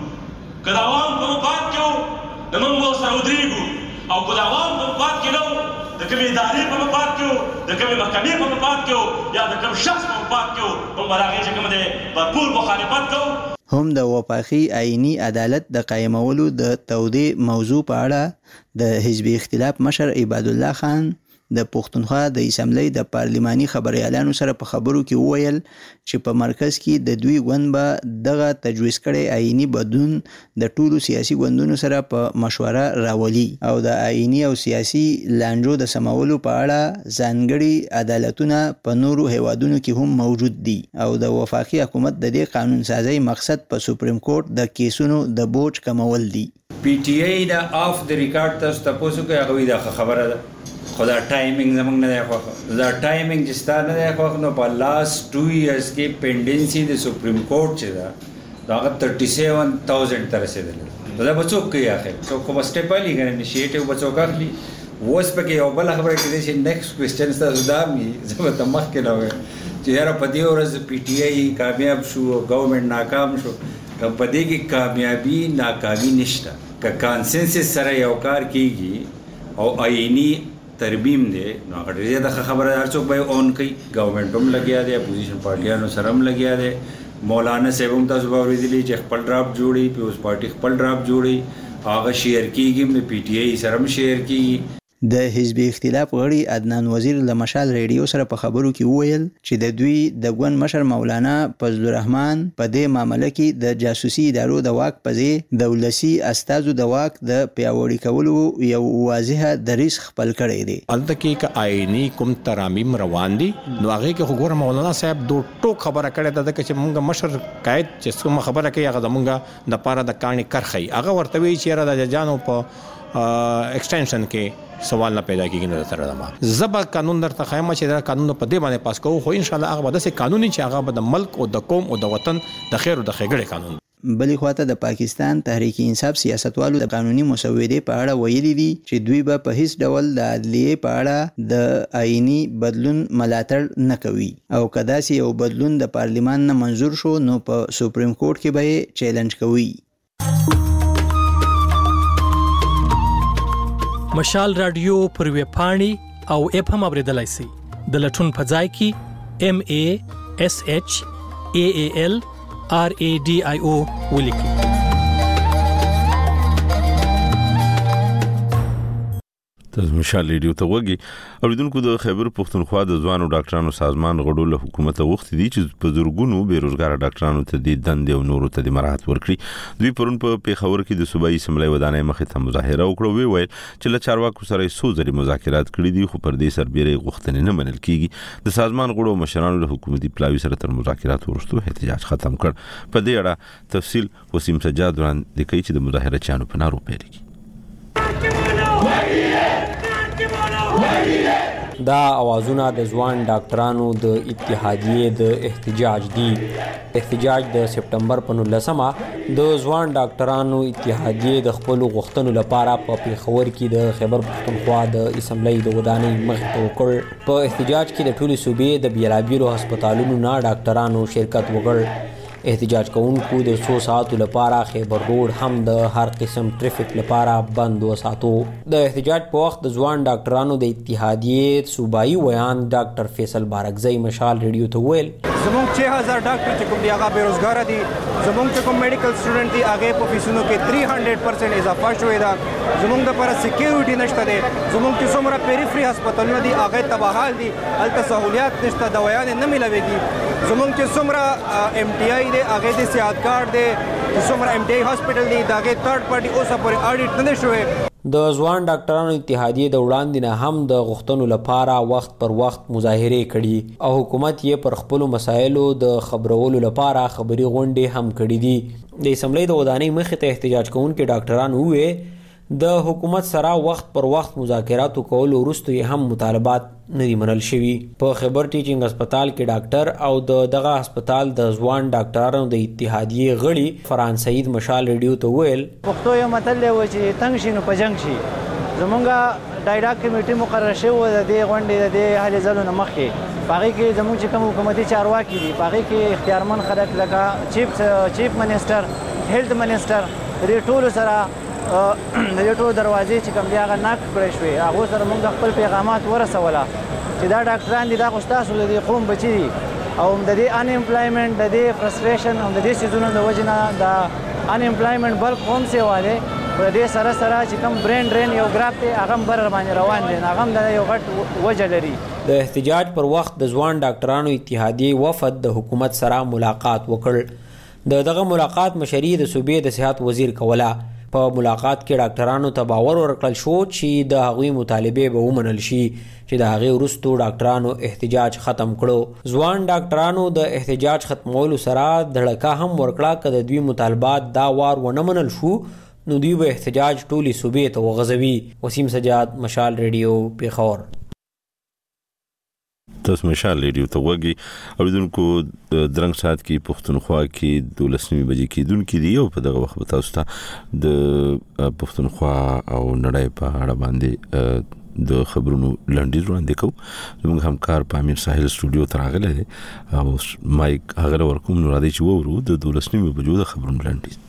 Speaker 21: که د عوام په مفاد کې وو د موږ به سره ودرېږو او که د عوام په مفاد کې نه وو د کومې ادارې په مفاد کې وو د کومې محکمې په مفاد کې وو یا د کوم شخص په مفاد کې وو موږ به د هغې چې کوم دی بھرپور مخالفت کوو.
Speaker 20: هم د وفاقي آئینی عدالت د قائمولو د تودې موضوع په اړه د حزب اختلاف مشر عباد الله خان د پښتونخوا د اسمبلی د پارلماني خبريالانو سره په خبرو کې وویل چې په مرکز کې د دوی ګوند به دغه تجویز کړي آئینی بدلون د ټولو سیاسي ګوندونو سره په مشوره راولي او د آئینی او سیاسي لانجو د سمولو په اړه ځانګړي عدالتونه په نورو هیوادونو کې هم موجود دي او د وفاقي حکومت د دې قانون سازي مقصد په سپریم کورټ د کیسونو د بوج کمول دي.
Speaker 7: پی ټی آی دا اف د ریکارډ تاسو تاسو کوي هغه دا خبره ده خدا ټایمینګ زمونږ نه دی خو دا ټایمینګ چې ستاره نه دی خو نو په لاست 2 ایئرز کې پینډنسي د سپریم کورټ چې دا 37000 تر رسیدل دا بچو کوي اخر څو کوم سټیپ علی غن انیشیټیو بچو کاخلی ووس پکې یو بل خبره کې چې نیکسټ کوېسچن تاسو دا می زما ته مخ کې راوي چې یاره په دې ورځ پی ټی آی کامیاب شو گورنمنت ناکام شو په دې کې کامیابی ناکامی نشته که کانسنسس سره یو کار کیږي او آئینی ترمیم دی نو هغه ډېره د خبره هر څوک به اون کوي گورنمنت هم لګیا دی اپوزیشن پارټیانو سره هم لګیا دی مولانا صاحب هم تاسو به اورېدلی چې خپل ډراپ جوړي پیپلز پارټي خپل ډراپ جوړي هغه شیر کیږي پی ټی آی سره هم شیر کیږي.
Speaker 20: د حزب اختلاف غړي عدنان وزیر له مشال ریډیو سره په خبرو کې وویل چې د دوی د ګوند مشر مولانا فضل الرحمن په دې معاملې کې د جاسوسي ادارو د واک په ځای د ولسی استازو د واک د پیاوړي کولو یو واضحه دریس خپل کړی دی.
Speaker 22: البته کې ک آئینی کوم ترامیم روان دي نو هغه کې خو ګور مولانا صاحب دوه ټوک خبره کړې ده چې موږ مشر قائد چې کوم خبره کوي هغه موږ د پاره د کاني کرخي هغه ورته وی چې را د جانو په ایکسټنشن کې سوال نه پیدا کیږي نه تر دما زبر قانون درته خیمه چې دا قانون په دې باندې پاس کوو خو ان شاء الله هغه به د قانوني چې هغه به د ملک او د قوم او د وطن د خیر او د ښېګړې قانون.
Speaker 20: بلې خواته د پاکستان تحریک انصاف سیاستوالو د قانوني مسودې په اړه ویلي دي چې دوی به په هیڅ ډول د عدلیې په اړه د آئینی بدلون ملاتړ نه کوي او کداسي یو بدلون د پارلیمان نه منظور شو نو په سپریم کورټ کې به یې چیلنج کوي.
Speaker 19: مشال رادیو پر ویب پاڼې او اپ هم اوریدلای شئ د لټون په ځای کې MASHAALRADIO ولیکئ.
Speaker 1: تاسو مشال ریډیو ته وګورئ. اوریدونکو د خیبر پښتونخوا د ځوانو ډاکټرانو سازمان غړو له حکومت غوښتي دي چې په زورګونو بیروزګار ډاکټرانو ته د دندې او نورو ته د مراحت ورکړي. دوی پرون په پیښور کې د صوبایي اسمبلی ودانۍ مخې ته مظاهره وکړه ویل چې له چارواکو سره څو ځلې مذاکرات کړي دي خو پر دې سربېره غوښتنې نه منل کیږي. د سازمان غړو مشرانو له حکومتي پلاوي سره تر مذاکرات وروسته احتجاج ختم کړ. په دې اړه تفصیل وسیم سجاد وړاندې کوي چې د مظاهره چانو په نارو پیل کړي.
Speaker 23: دا اوازونه د ځوان ډاکټرانو د اتحادیې د احتجاج دي. احتجاج د سپټمبر په 19مه د ځوان ډاکټرانو اتحادیې د خپل غوښتنو لپاره په پیښور کې د خیبر پښتونخوا د اسمبلی د ودانۍ مخې ته وکړ. په احتجاج کې د ټولو صوبې د بیلابیلو هسپتالونو نه ډاکټرانو شرکت وکړ. احتجاج کوونکو د 100 ساعتو لپاره خیبر روډ هم د هر قسم ټریفیک لپاره بند وساتو. د احتجاج په وخت د ځوان ډاکټرانو د اتحادیې صوبایي ویان ډاکټر فیصل بارکزی مشال ریډیو ته ویل
Speaker 24: زموږ 6000 ډاکټر چې کوم دی هغه بیروزګار دي. زموږ چې کوم میډیکل سټوډنټ دي هغه په فیسونو کې 300% اضافه شوې ده. زموږ د پر سکیورټي نشته دي. زموږ چې څومره پیریفري هسپتالونه دي هغه تباهال دي. هلته سہولیات نشته دوايان نه ملويږي. زموږ چې څومره MTI دي هغه د صحت کارت دي. څومره MTI هسپتال دي دا هغه تھرد پارټي اوسه پورې اډیټ نه شوی.
Speaker 23: د ځوان ډاکټرانو اتحادیې د وړاندې نه هم د غوښتنو لپاره وخت پر وخت مظاهرې کړي او حکومت یې پر خپلو مسایلو د خبرولو لپاره خبري غونډې هم کړي دي. د اسمبلی د ودانۍ مخې ته احتجاج کوونکي ډاکټران وویل د حکومت سره وخت پر وخت مذاکراتو کولو وروسته یې هم مطالبات نه دي منل شوي. په خیبر ټیچینګ هسپتال کې ډاکټر او دغه هسپتال د ځوان ډاکټرانو د اتحادیې غړي فرحان سعید مشال ریډیو ته ویل
Speaker 25: پښتو یو متل دی چې تنګ شي نو په جنګ شي. زمونږ ډایډا کمیټي مقرر شوی د دې غونډې د دې هلې ځلو نه مخکې په هغې کې زموږ چې کوم حکومتي چارواکي دي په هغې کې اختیارمند خلک لکه چیف منسټر هیلث منسټر د دې ټولو سره د دې ټولو دروازې چې کوم دی هغه ناک کړی شوې. هغو سره موږ خپل پیغامات ورسوله چې دا ډاکټران دي دا خو ستاسو د دې قوم بچي دي او د دې انامپلایمنټ د دې فرسټریشن او د دې څیزونو د وجې نه د انامپلایمنټ بلک هم سیوا دی پر دې سره سره چې کوم برین ډرین یو ګراف دی هغه بر باندې روان دي هغه د یو غټ وجه لري.
Speaker 23: د احتجاج پر وخت د ځوان ډاکټرانو اتحادیې وفد د حکومت سره ملاقات وکړ. دغه ملاقات مشري د صوبې د صحت وزیر کوله. په ملاقات کې ډاکټرانو ته باور ورکړل شو چې د هغوی مطالبې به ومنل شي چې د هغې وروستو ډاکټرانو احتجاج ختم کړو. ځوان ډاکټرانو د احتجاج ختمولو سره دړکه هم ورکړه که د دوی مطالبات دا وار ونه منل شو نو دوی به احتجاج ټولې صوبې ته وغځوي. وسیم سجاد، مشال ریډیو، پیښور.
Speaker 1: تاسو مشال ریډیو ته وګورئ. اوریدونکو درنګ سات کې پښتونخوا کې 12 بجې کېدونکې دی او په دغه وخت تاسو ته د پښتونخوا او نړۍ په اړه باندې د خبرونو لنډیز وړاندې کوو. زموږ همکار پامیر ساحل سټوډیو ته راغلی دی او مایک هغه ورکوم نو راځي چې وورو د 12 بجو د خبرونو لنډیز.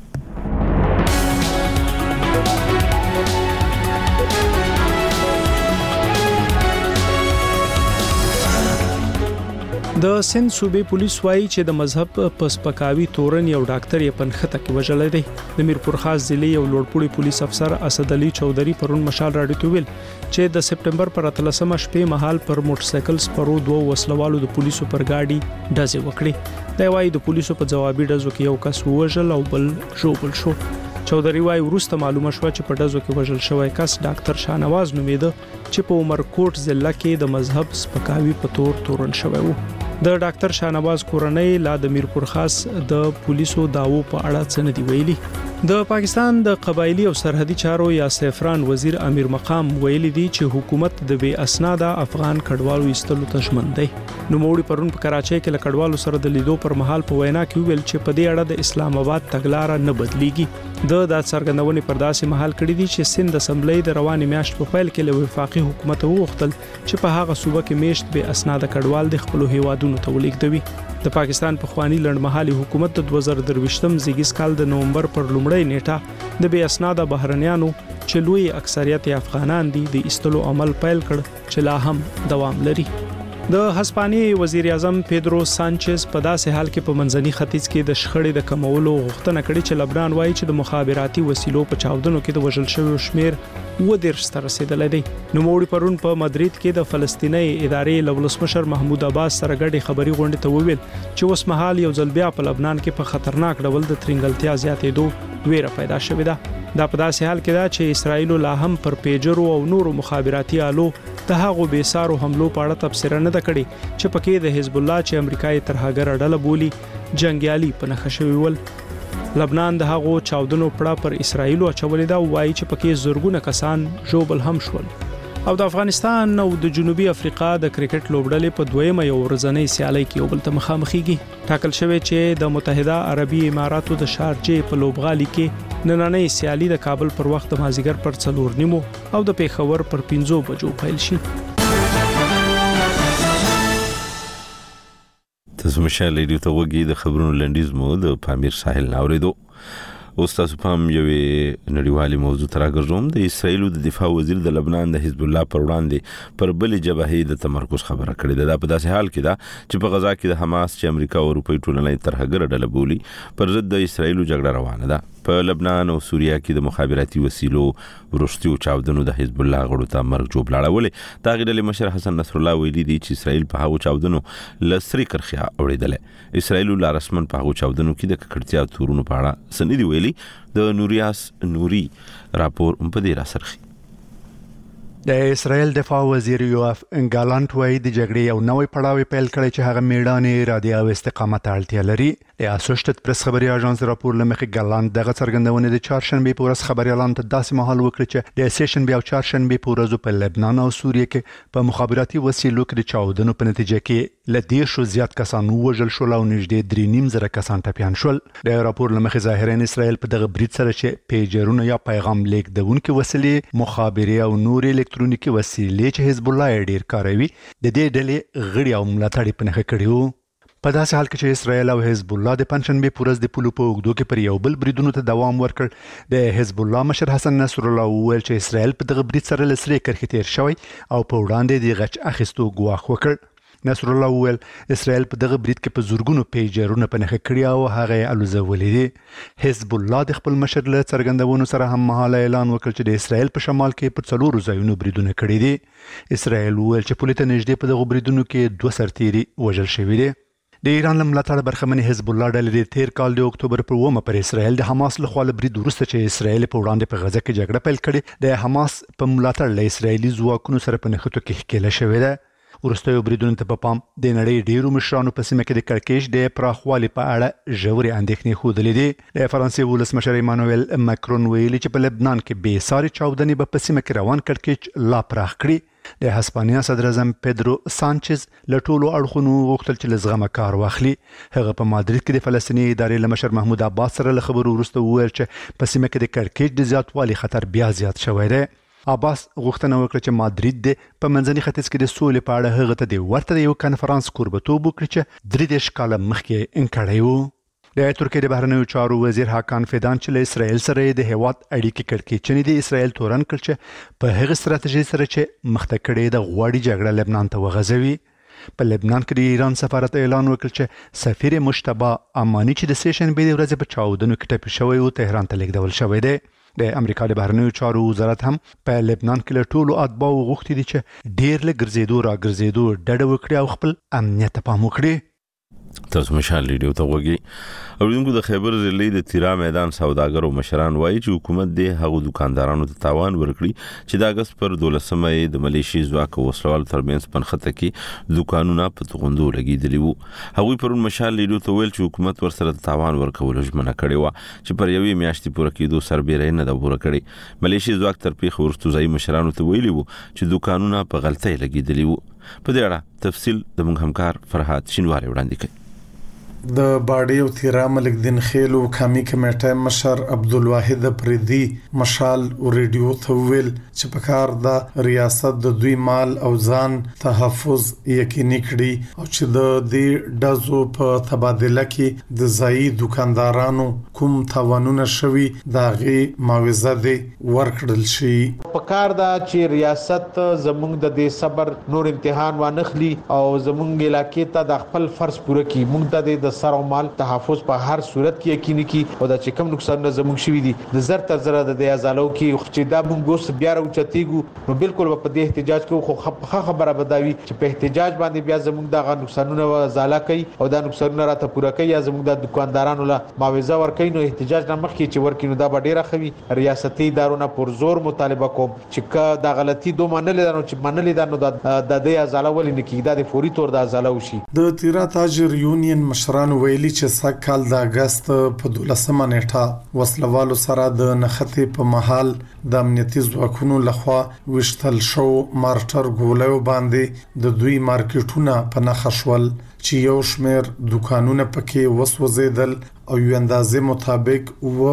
Speaker 2: د سند صوبې پولیس وایي چې د مذهب په سپکاوي تورن یو ډاکټر یې پنخته کې وژل دی. د میرپور خاص ضلع یو لوړپوړي پولیس افسر اسد علي چودري پرون مشال راډیو ته ویل چې د سپټمبر پر 13 شپې مهال پر موټر سایکل سپرو دوه وسلوالو د پولیسو پر گاډي ډزې وکړې. دا وایي د پولیسو په جوابي ډزو کې یو کس وژل او بل ژوبل شو. چودري وایي وروسته معلومه شوه چې په ډزو کې وژل شوی کس ډاکټر شاهنواز نومیده چې په عمرکوټ ضلع کې د مذهب سپکاوي په تورن شوی و. د ډاکټر شاهنواز کورنۍ لا د میرپور خاص د پولیسو داوو په اړه څه نه دی ویلي. د پاکستان د قبایلی او سرحدي چارو یا سیفران وزیر امیر مقام ویلي دی چې حکومت د بے اسناده افغان کډوالو ایستلو ته ژمن دی. نو موړي پرون په کراچۍ کې له کډوالو سره د لیدو پر مهال په وینا کې ویل چې په دې اړه د اسلام آباد تګلارې نه بدليږي. د څرګندونې پر داسې مهال کړی دی چې سند اسمبلی د رواني میاشت په پیل کې له وفاقي حکومت وغوښتل چې په هغه صوبه کې میشت بے اسناده کډوال د خپل هیوادونو ته ولیږدوي. د پاکستان په خواني لړمحالي حکومت د 2023م زیږیز کال د نومبر پر لومړۍ نیټه د بے اسناده بهرنیانو چې لوی اکثریت افغانان دي د ایستلو عمل پیل کړ چې لا هم دوام لري. د هسپانیې وزیر اعظم پیدرو سانچز په داسې حال کې په منځني ختیځ کې د شخړې د کمولو غوښتنه کړې چې لبنان وایي چې د مخابراتي وسیلو په چاودنو کې د وژل شویو شمیر 10 ته رسیدلی دی. نو موړي پرون په مدرید کې د فلسطیني ادارې له ولسمشر محمود عباس سره ګډې خبري غونډې ته وویل چې اوس مهال یو ځل بیا په لبنان کې په خطرناک ډول د ترنګلتیا زیاتېدو ویره پیدا شوې ده. دا په داسې حال کې ده چې اسرائیل لا هم پر پیجرو او نورو مخابراتي آلو د هغو بیسارو حملو په اړه تبصره نه کړي چې پکې د حزب الله چې امریکایي ترهګر ډله بولی جنگیالي په نښه شوی ول. لبنان د هغو چاودنو پړه پر اسرائیل اچولې ده او وایي چې پکې زورګونه کسان ژوبل هم شول. او د افغانستان او د جنوبي افریقا د کرکټ لوبډلې په دویمه یو ورځنۍ سیالي کې یو بل ته مخامخېږي. ټاکل شوی چې د متحده عربي اماراتو د شارجې په لوبغالي کې نننۍ سیالي د کابل پر وخت د مازیګر پر 4:30 او د پیښور پر 5 بجو پیل شي.
Speaker 1: تاسو مشال ریډیو ته وګورئ. د خبرونو لنډیز مو د پامیر ساحل ناوریدو. اوس تاسو پام یوې نړیوالي موضوع تر راګرځوم. د اسرایل د دفاع وزیر د لبنان د حزب الله پر وړاندې پر بلې جبهې د تمرکز خبره کړې ده. دا په داسې حال کې ده چې په غزا کې د حماس چې امریکا او اروپای ټولنې ترهګر ډله بولي پر ضد د اسرایل جګړه روانه ده. په لبنان او سوریه کې د مخابراتي وسیلو ورستیو چاودنو د حزب الله غړو ته مرګ جوړ لاړولې. دا غډلې مشر حسن نصر الله ویلي دی چې اسرائیل په هغو چاودنو لسري کرخیا اورېدل. اسرائیل لا رسمن په هغو چاودنو کې د ککړتیا تورونو په اړه سندې ویلي. د نوریاس نوري راپور په دې را سرخي.
Speaker 8: د اسرائیل دفاع وزیر یوآف ګالانت وایي د جګړې یو نوې پړاو پیل کړی چې هغه میډانې ارادي او استقامت اړتیا لري. د اسوشیټډ پریس خبري اژانس راپور لمخې ګالانت دغه څرګندونه د چهارشنبه په ورځ خبريالانو ته داسې مهال وکړي چې د سیشن بیا چهارشنبه په ورځ په لبنان او سوریه کې په مخابراتي وسیلو کې د چاودنو په نتیجه کې لدې شو زیات کسان وژل شول او نږدې 3.5 کسان ټپيان شول. د راپور لمخې ظاهرا اسرائیل په دغه برید سره چې پیجرونه یا پیغام لیږدونکو وسیلې مخابري او نور الکترونیکي وسیلې چې حزب الله ډیر کاروي د دې ډلې غړي او ملاتړي په نخښه کړي وو. په داسې حال کې چې اسرائیل او حزب الله د پنځشنبه په ورځ د پولو په اوږدو کې پر یو بل بریدونو ته دوام ورکړ. د حزب الله مشر حسن نصر الله وویل چې اسرائیل په دغه برید سره لسرې کرښې تیر شوی او په وړاندې د غچ اخیستو ګواښ وکړ. نصر الله وویل اسرائیل په دغه برید کې په زورګونو پیجرونه په نښه کړي او هغه یې الوزولي دي. حزب الله د خپل مشر له څرګندونو سره هم مهاله اعلان وکړ چې د اسرائیل په شمال کې پر 4 ځایونو بریدونه کړي دي. اسرائیل وویل چې پولیس نږدې په دغه بریدونو کې 2 سرتیري وژل شوي دي. د ایران ملاتړ برخمن حزب الله ډلې د تیر کال د اکتوبر پر 1 پر اسرائیل د حماس له خوا برید وروسته چې اسرائیل په وړاندې په غزه کې جګړه پیل کړې د حماس په ملاتړ له اسرائیلي ځواکونو سره په نښتو کې ښکېله شوې ده. وروستیو بریدونو ته په پام د نړۍ ډیرو مشرانو په سیمه کې د کړکېچ د پراخوالي په اړه ژورې اندېښنې ښودلې دي. د فرانسې ولسمشر ایمانوئل ماکرون ویلي چې په لبنان کې بې ساري چاودنې به په سیمه کې روان کړکېچ لا پراخ کړي. د هسپانیا صدر اعظم پیدرو سانچز له ټولو اړخونو غوښتل چې له زغمه کار واخلي. هغه په مادرید کې د فلسطیني ادارې له مشر محمود عباس سره له خبرو وروسته وویل چې په سیمه کې د کړکېچ د زیاتوالي خطر بیا زیات شوی دی. عباس غوښتنه وکړه چې مادرید د په منځني ختیځ کې د سولې په اړه هغه ته د ورته یو کنفرانس کوربتوب وکړي چې 3 کاله مخکې انکړی وو. د ترکیې د بهرنیو چارو وزیر حاکان فیدان چې له اسرائیل سره د هیواد اړیکې کړکېچنې د اسرائیل تورن کړ چې په هغه ستراتیژي سره چې مخته کړې د غواړي جګړه لبنان ته وغځوي. په لبنان کې د ایران سفارت اعلان وکړ چې سفیر مشتبه امانی چې د سیشن به د ورځې په چاودنو کې ټپي شوی او تهران ته لیږدول شوی دی. د امریکا د بهرنیو چارو وزارت هم په لبنان کې له ټولو اتباعو غوښتي دي چې ډیر له ګرځېدو را ګرځېدو ډډه وکړي او خپل امنیت ته پام وکړي.
Speaker 1: تاسو مشال ریډیو ته وګورئ. اوریدونکو د خیبر ضلع د تیرا میدان سوداګرو مشران وایي چې حکومت د هغو دکاندارانو ته تاوان ورکړي چې د اگست پر 12مه د ملیشي ځواک او وسلوال ترمنځ پنخته کې دکانونه په توغندو لګیدلی وو. هغوی پرون مشال ریډیو ته ویل چې حکومت ورسره تاوان ورکول ژمنه کړې و چې پر یوې میاشتې پوره کېدو سربېره نه ده پوره کړې. ملیشي ځواک تر پیښ وروسته ځایي مشرانو ته ویلي وو چې دکانونه په غلطۍ لګیدلی وو. په دې اړه تفصیل د موږ همکار فرحات شینواری وړاندې کوي.
Speaker 9: د باډي او تیرا ملک دین خیل او قومي کمیټه مشر عبدالواحد پریدي مشال او ریډیو ته ویل چې په کار د ریاست د دوی مال او ځان تحفظ یقیني کړي او چې د دې ډزو په تبادله کې د ځایي دکاندارانو کوم تاوانونه شوي داغي معاوضه دي ورکړل شي.
Speaker 10: په کار دا چې ریاست زموږ د دې صبر نور امتحان وانخلي او زموږ علاقې ته د خپل فرض پوره کړي. موږ د سر او مال تحفظ په هر صورت کې یقیني کی او د چې کوم نقصان نه زموږ شوی دي د زر تر زر د ازالو کې چې دا موږ اوس بیا راوچتیګو نو بالکل په دې احتجاج کې خو خبره بداوي چې په احتجاج باندې بیا زموږ د نقصانونو ازاله کوي او دا نقصانونه راته پوره کوي یا زموږ د دکاندارانو له معاوضه ورکوي. نو احتجاج نه مخکې چې ورکینو دا ډیره خوي. ریاستي ادارونه پر زور مطالبه کوم چې دا غلطي دوه منل دي چې منل دي نو د دې ازاله ولې نه کیږي د فوري تور د ازاله وشي.
Speaker 9: د تیرا تاجر یونین مشران ویلي چې سکهال د اگست په 12مه نیټه وسلوالو سره د نښتې په محل د امنیتي ځواکونو لخوا وشتل شو مارټر ګولیو باندې د دوی مارکیټونه په نښه شول چې یو شمېر دکانونه پکې وسوځیدل او یو اندازې مطابق 2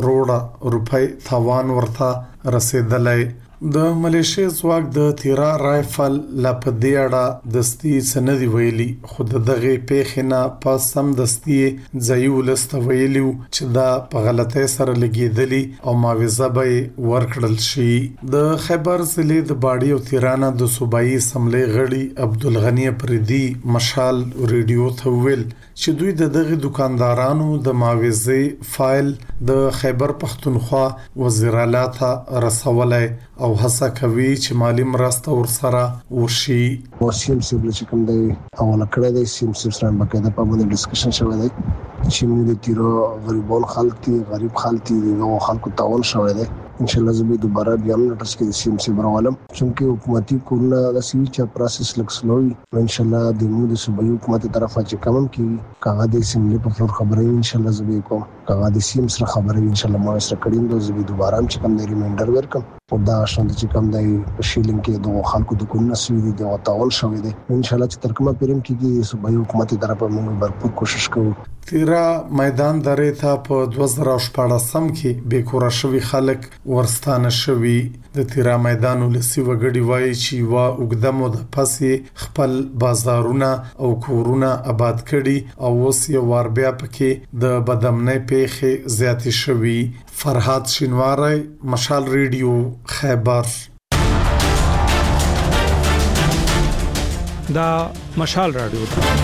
Speaker 9: کروڑه روپۍ تاوان ورته رسیدلی. د ملیشیا ځواک د تیرا رایفل لا په دې اړه دستي سندي ویلي خو دغه پیښه نه پس سم دستي ځای ولست ویلي چې دا په غلطه سره لګیدلی او معاوضه به ورکړل شي. د خیبر ضلع د باډي او تیرانه د صوبایي اسمبلی غړي عبدالغنی پریدي مشال ریډیو ته ویل چې دوی دغه دکاندارانو د معاوضه فایل د خیبر پختونخوا وزیر اعلی ته رسولای او هڅه کوي چې مالی مرسته ورسره وشي.
Speaker 6: سیم سیب چې کوم دی اول کړه دی سیم سیب سره باندې په باندې ډسکشن شوی دی چې موږ د تیرو غریبون غریب خالتي نو خلکو تعاون شوی دی. ان شاء الله زه دوباره بیا نوټس کې سیم سیب راولم چې حکومتي کورونه د سویچ پروسس لکسلوي ان شاء الله د موږ د صوبایي حکومت طرفه چې کوم کې کاغه د سیملي په فلور خبرې ان شاء الله زه کوم کاغه د سیم سره خبرې ان شاء الله ما سره کړم د زه دوباره چې کوم د ریمایندر ورکم او دا شاند چې کوم د شیلینګ کې د خلکو د کورونه سوي دي او تعاون شوی دی ان شاء الله چې ترکمه پرم کې صوبایي حکومت طرفه موږ भरपूर کوشش کوو.
Speaker 9: تیرا میدان درې ته په 2014 کې بیکوره شوی خلک ورستانه شوی. د تیرا میدان ولسی وګړي وایي چې وا وګده مو د پسې خپل بازارونه او کورونه آباد کړي او اوس یې ور بیا پکې د بدامنۍ پیښې زیاتې شوی. فرحات شینواری مشال ریډیو خیبر.
Speaker 2: دا مشال رادیو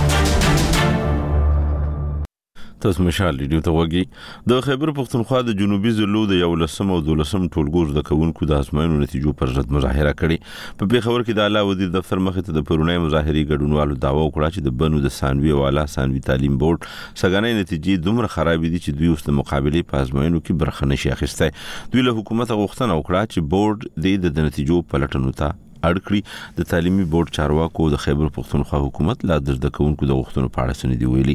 Speaker 1: تاسو مشال ریډیو ته وګورئ د خیبر پختونخوا د جنوبي ضلعو د 11 او 12 ټولګو د کوونکو د ازموینو نتیجو پر ضد مظاهره کړې په پیښور کې د اعلی وزیر دفتر مخې ته د پرونی مظاهري ګډونوالو دعوا وکړه چې د بنو د ثانوي او اعلی ثانوي تعلیم بورډ سګنې نتیجې دومره خراب دي چې دوی اوس د مقابلې په ازموینو کې برخه نشي اخیسته. دوی له حکومت غوښتنه وکړه چې بورډ د نتیجو پلټنو ته اړکړي. د تعلیمي بورډ چارواکو د خیبر پختونخوا حکومت لا د کوونکو د غوښتنو په اړه سندې ویلي.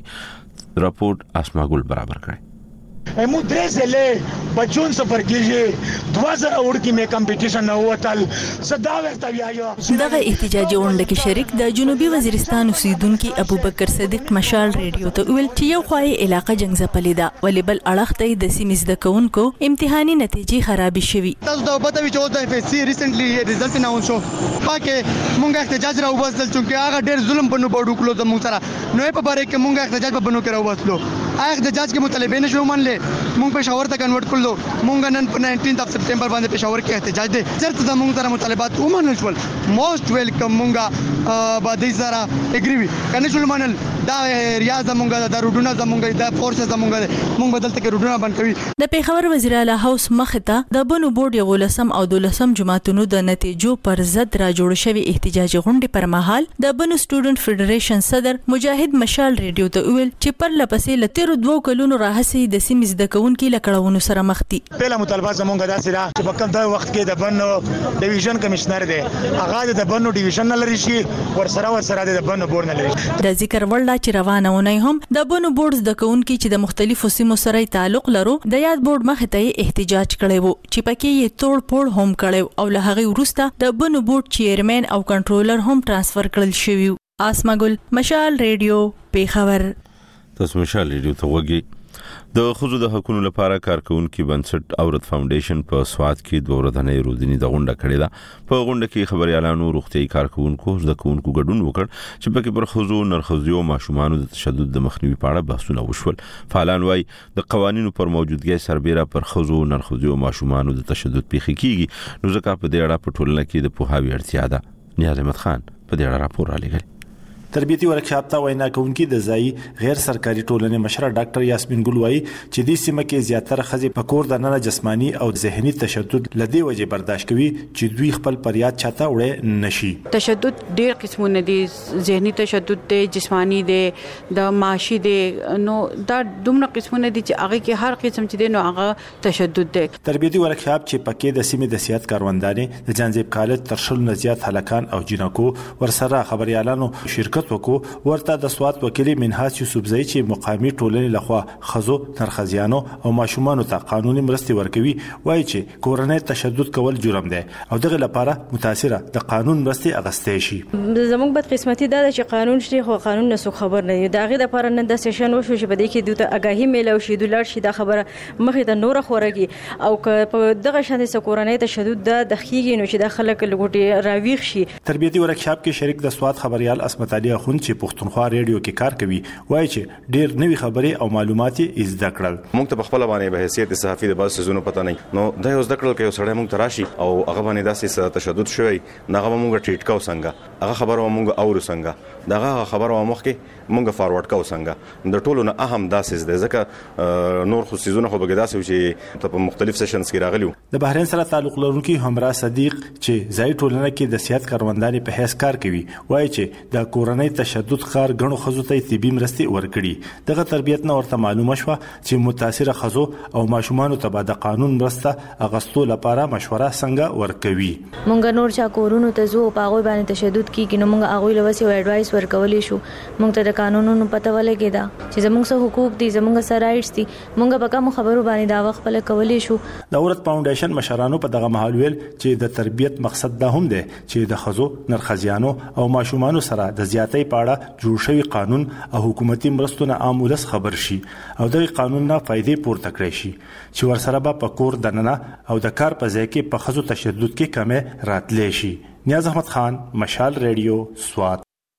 Speaker 1: رپورټ اسماګل برابر کړي.
Speaker 4: مو درې ځله بچون سفر کیږي 2000 اور کې مې کمپټیشن نه وتل صدا ورته ویایو.
Speaker 5: دغه احتجاجي غونډه کې شریک د جنوبي وزیرستان اوسیدونکو ابوبکر صدیق مشال ریډیو ته ویل چې یو خوای علاقې جنگ زپلې ده ولې بل اړخ ته د سیمز د کونکو امتحاني نتیجې خراب شوي.
Speaker 11: تاسو ته پته وي چې د اف اس سی ریسنټلی ریزلټ اناونس شو پاکه مونږه احتجاج راوباسل چې هغه ډېر ظلم په نو بډو کلو د مونږ سره نو په باره کې مونږه احتجاج په بنو کې راوباسلو هغه احتجاج کې مطالبه نشو منلې مونږ پېښور ته کنورټ کړلو مونږ نن په 19 سپټمبر باندې پېښور کې احتجاج دي چرته د مونږ سره مطالبات ومنل شول موست ویلکم مونږه باندې سره اګری وی کنه شول منل دا ریاض مونږه د روډونه زمونږه د فورسز زمونږه مونږ بدلته کې روډونه بند کوي.
Speaker 5: د پیښور وزیر اعلی هاوس مخته د بنو بورډ یو لسم او دولسم جماعتونو د نتیجو پر ضد را جوړ شوی احتجاجي غونډه پر مهال د بنو سټوډنټ فدریشن صدر مجاهد مشال ریډیو ته ویل چې پر لپسې لتر 2 کلونو راهسي د سیمز د کونکو لکړونو سره مخ دي.
Speaker 4: پهله مطالبه زمونږه داسې ده چې په کوم دا وخت کې د بنو ډیویژن کمشنر دی هغه د بنو ډیویژن نه لري شي ورسره د بنو بورډ نه لري.
Speaker 5: د ذکر وړ چې روانه ونی هم د بنو بورډ د کونکو چې د مختلفو سیمو سره تعلق لرو د یاد بورډ مخ ته احتجاج کړي وو چې پکې یې توړ پوړ هم کړي او له هغه وروسته د بنو بورډ چیرمن او کنټرولر هم ترانسفر کړل شوی. اسماګل مشال ریډیو پیښور.
Speaker 1: تاسو مشال ریډیو ته وګورئ. د خزو د حقوقو لپاره کارکونکو بنسټ اورت فاونډیشن په سواد کې دوه ورځې روزنی د غونډه کړې ده. په غونډه کې خبريالانو روغتيایي کارکونکو د کوونکو ګډون وکړ چې په کې پر خزو نرخصیو ماشومان د تشدد د مخنیوي په اړه بحثونه وشول. فعالان وايي د قوانینو پر موجودګۍ سربېره پر خزو نرخصیو ماشومان د تشدد پیښ کیږي نو ځکه په دې اړه په ټولنه کې د پوهاوی اړتیا ده. نیاز احمد خان په دې اړه راپور را لېږلی.
Speaker 12: تربیتی ورکشاپ ته وینا کوونکی د ځای غیر سرکاري ټولنې مشره ډاکټر یاسمین ګل وایي چې د سیمه کې زیاتره خزي په کور د نه جسمانی او ذهني تشدد لدی وجه برداشت کوي چې دوی خپل پریاد چاته وړي نشي.
Speaker 13: تشدد ډیر قسمونه دي ذهني تشدد دی جسمانی دی د معاشي دی نو دا دومره قسمونه دي چې هغه کې هر قسم چې دی نو هغه تشدد دی.
Speaker 12: تربیتی ورکشاپ چې پکې د سیمې د سیاست کاروندانې د جانزیب کالج ترشل نزيات هلکان او جنکو ورسره خبريالانو شرکت وکړو. ورته د سواد وکیل منهاج یوسفزئی چې مقامی ټولنې لخوا خزو نرخزیانو او ماشومان ته قانوني مرستې ورکوي وایي چې کورنۍ تشدد کول جرم دی او دغه لپاره متاثره د قانون مرستې اغستې شي.
Speaker 26: زموږ بد قسمتي دا چې قانون شته خو قانون نه څوک خبر نه دی. دغه لپاره نن د سیشن وشو چې په دې کې دوی آگاهی میلو شي دولار شي دا خبره مخې ته نور خورګي او په دغه شان د کورنۍ تشدد د دخیږي نو چې د خلک لګوټي راویخ شي.
Speaker 12: تربیتی ورکشاپ کې شریک د سواد خبريال اسمت علي خون چې پښتونخوا ریډیو کې کار کوي وایي چې ډېر نوې خبرې او معلومات یې زده کړل.
Speaker 27: موږ ته په خپل باندې به حیثیت صحافي د باز سيزونو پته نه نو دا یو زده کړل کې سړی موږ تراشي او هغه باندې داسې تشدد شوی نه هغه موږ ټریټ کاو څنګه هغه خبره موږ اورو څنګه دغه خبره موږ کې موږ فارورډ کاو څنګه د ټولو نه اهم داسې ده ځکه نور خو سيزونه خو بګی داسې چې په مختلف سیشنز کې راغلیو.
Speaker 12: د بحرین سره تعلق لرونکي همرا صدیق چې ځای ټولنه کې د سیاست کاروندانې په حیث کار کوي وایي چې د کورنۍ تشدد خار غنو خزو ته طبي مرستې ورکړي. دغه تربیت نه ورته معلومه شو چې متاثره خزو او ماشومان ته بعد قانون مرسته اغستو لپاره مشوره څنګه ورکوي.
Speaker 26: مونږ نور چا کورونو ته زو پاغوي باندې تشدد کیږي نو مونږ هغه لوسي اډوایس ورکولې شو. مونږ ته د قانونونو پته ولګی دا چې زموږ سره حقوق دي زموږ سره رائټس دي مونږ په کوم خبرو باندې دا وخت خپل کولې شو.
Speaker 12: د اورت فاونډیشن مشرانو په دغه محل ویل چې د تربیت مقصد دا هم دی چې د خزو نرخزیانو او ماشومان سره د زیاتې پاړه جوړ شوی قانون او حکومتي مرستونه عام ولس خبر شي او دغه قانون نه فائدې پورته کړی شي چې ورسره به په کور دننه او د کار په ځای کې په خزو تشدد کې کمې راتلې شي. نیاز احمد خان مشال ریډیو سواد.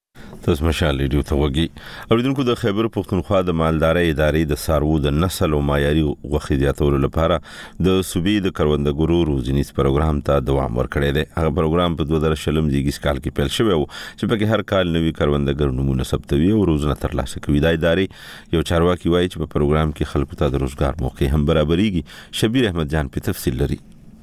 Speaker 1: تاسو مشال ریډیو ته وګورئ. اوریدونکو د خیبر پختونخوا د مالدارۍ ادارې د څاروو د نسل او معیاري غوښې زیاتولو لپاره د صوبې د کروندګرو روزنیز پروګرام ته دوام ورکړی دی. هغه پروګرام په 2020 زیږیز کال کې پیل شوی و چې پکې هر کال نوي کروندګر نمونه ثبتوي او روزنه ترلاسه کوي. د ادارې یو چارواکي وایي چې په پروګرام کې خلکو ته د روزګار موقع هم برابرېږي. شبیر احمد جان په تفصیل لري.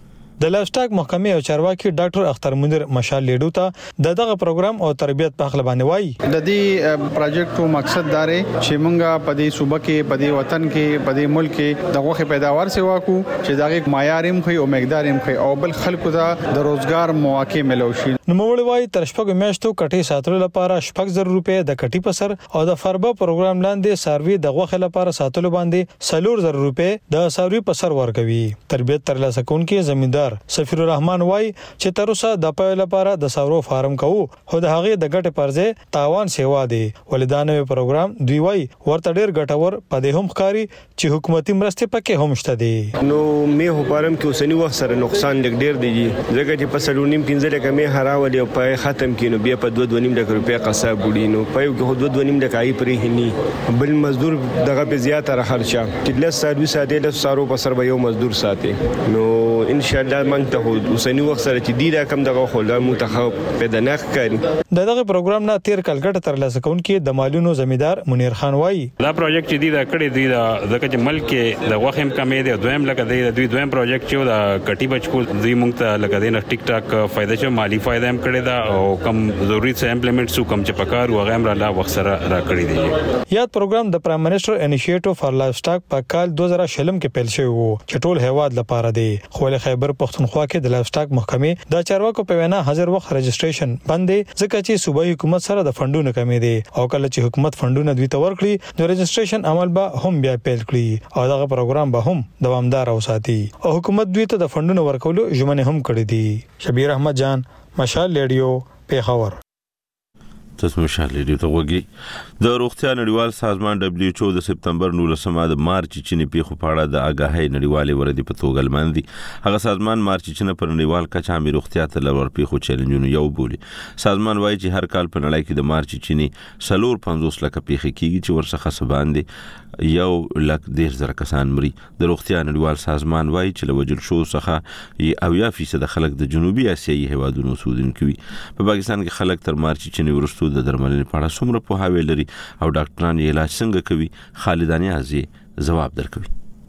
Speaker 3: د لایفسټاک محکمې او چارواکي ډاکټر اختر منیر مشال لیډو ته دغه پروګرام او تربیت په خپل باندې وایي.
Speaker 14: د دې پروجیکټو مقصد دا دی چې موږ په دې صوبه کې په دې وطن کې په دې ملک کې د غوښې پیداوار سیوا کو چې دغه معیار هم خو او مقدار هم خو او بل خلکو ته د روزګار مواقع ملو شي.
Speaker 3: نو موږ وایي تر شپږ میاشتو کټي ساتلو لپاره 6000 روپۍ د کټي په سر او د فربه پروګرام لاندې سروي د غوښې لپاره ساتلو باندې 4000 روپۍ د سروي په سر ورکوي. تربیت ترلاسه کوونکي زمیندار سفیر الرحمن وای چې تر اوسه د پای لپاره د ساورو فارم کوو خو د هغه د ګټې پرځه تاوان سیوا دی. ولدانوي پروګرام دوی وای ورته ډیر ګټور پدې هم ښکاری چې حکومتي مرستې پکې هم شته دي.
Speaker 15: نو مې هو فارم کې اوسنی وخت سره نقصان ډیر دی ځکه چې په سلونیم 15 لکه مې هراولې او پای ختم کینو بیا په 2.5 لک روپیا قصاب وړي نو پای کې 2.5 لک آی پرې هني بل مزدور دغه په زیاته خرچه چې له سرویس اته له سارو په سر به یو مزدور ساتي. نو ان شاء الله مونږ ته اوسنی وخت سره چې دی رقم دغه خلدا متخب پیدا نه کړي.
Speaker 3: دغه پروګرام نه تیر کال ګټه ترلاسه کوونکي د مالونو زمیندار منیر خان وایي
Speaker 16: دا پروجیکټ چې دی دا کړی دی دا ځکه چې ملک کې د وخم کمې دی دویم لکه دی دوی دویم پروجیکټ چې دا کټي بچکو دوی مونږ ته لکه دی نه ټیک ټاک فائدہ چې مالی فائدہ هم کړی دا او کم ضروري څه امپلیمنټ سو کم چې پکار و غیم را لا وخت سره را کړی دی.
Speaker 3: یاد پروګرام د پرایم منسٹر انیشیټیو فار لایف سټاک په کال 2020 کې پیل شوی وو چې ټول هیواد لپاره دی. خو له خیبر پختونخوا کې د لایف سټاک محکمې د چارواکو په وینا حاضر وخت رجسټریشن باندې ځکه چې صوبایي حکومت سره د فندونو کمی دي او کله چې حکومت فندونه دوی ته ورکړي نو رجسټریشن عمل به هم بیا پیل کړي او دغه پروګرام به هم دوامدار اوساتي او حکومت دوی ته د فندونو ورکولو ژمنه هم کړې دي. شبیر احمد جان مشال ریډیو پیښور.
Speaker 1: تاسو مشال ریډیو ته وګورئ. د روغتیا نړیوال سازمان WHO د سپتمبر 19 د مارچ چینی پیښو په اړه د آگاهی نړیوالې وردی په توګه لمندي. هغه سازمان مارچ چینه پر نړیوال کچه عامه روغتیا ته لور پیښو چیلنجونه یو بولی. سازمان وایي چې هر کال په نړۍ کې د مارچ چینی 450 لک پیښې کیږي چې ورڅخه سباندې یو لک 10,000 کسان مري. د روغتیا نړیوال سازمان وایي چې لوجل شو څخه 80% خلک د جنوبي اسیایي هیوادونو اوسیدونکي وي. په پاکستان کې خلک تر مارچ چینی ورستو د درملنې په اړه څومره پوهاوی لري او ډاکټران یې علاج څنګه کوي. خالدانی ازي جواب درکوي.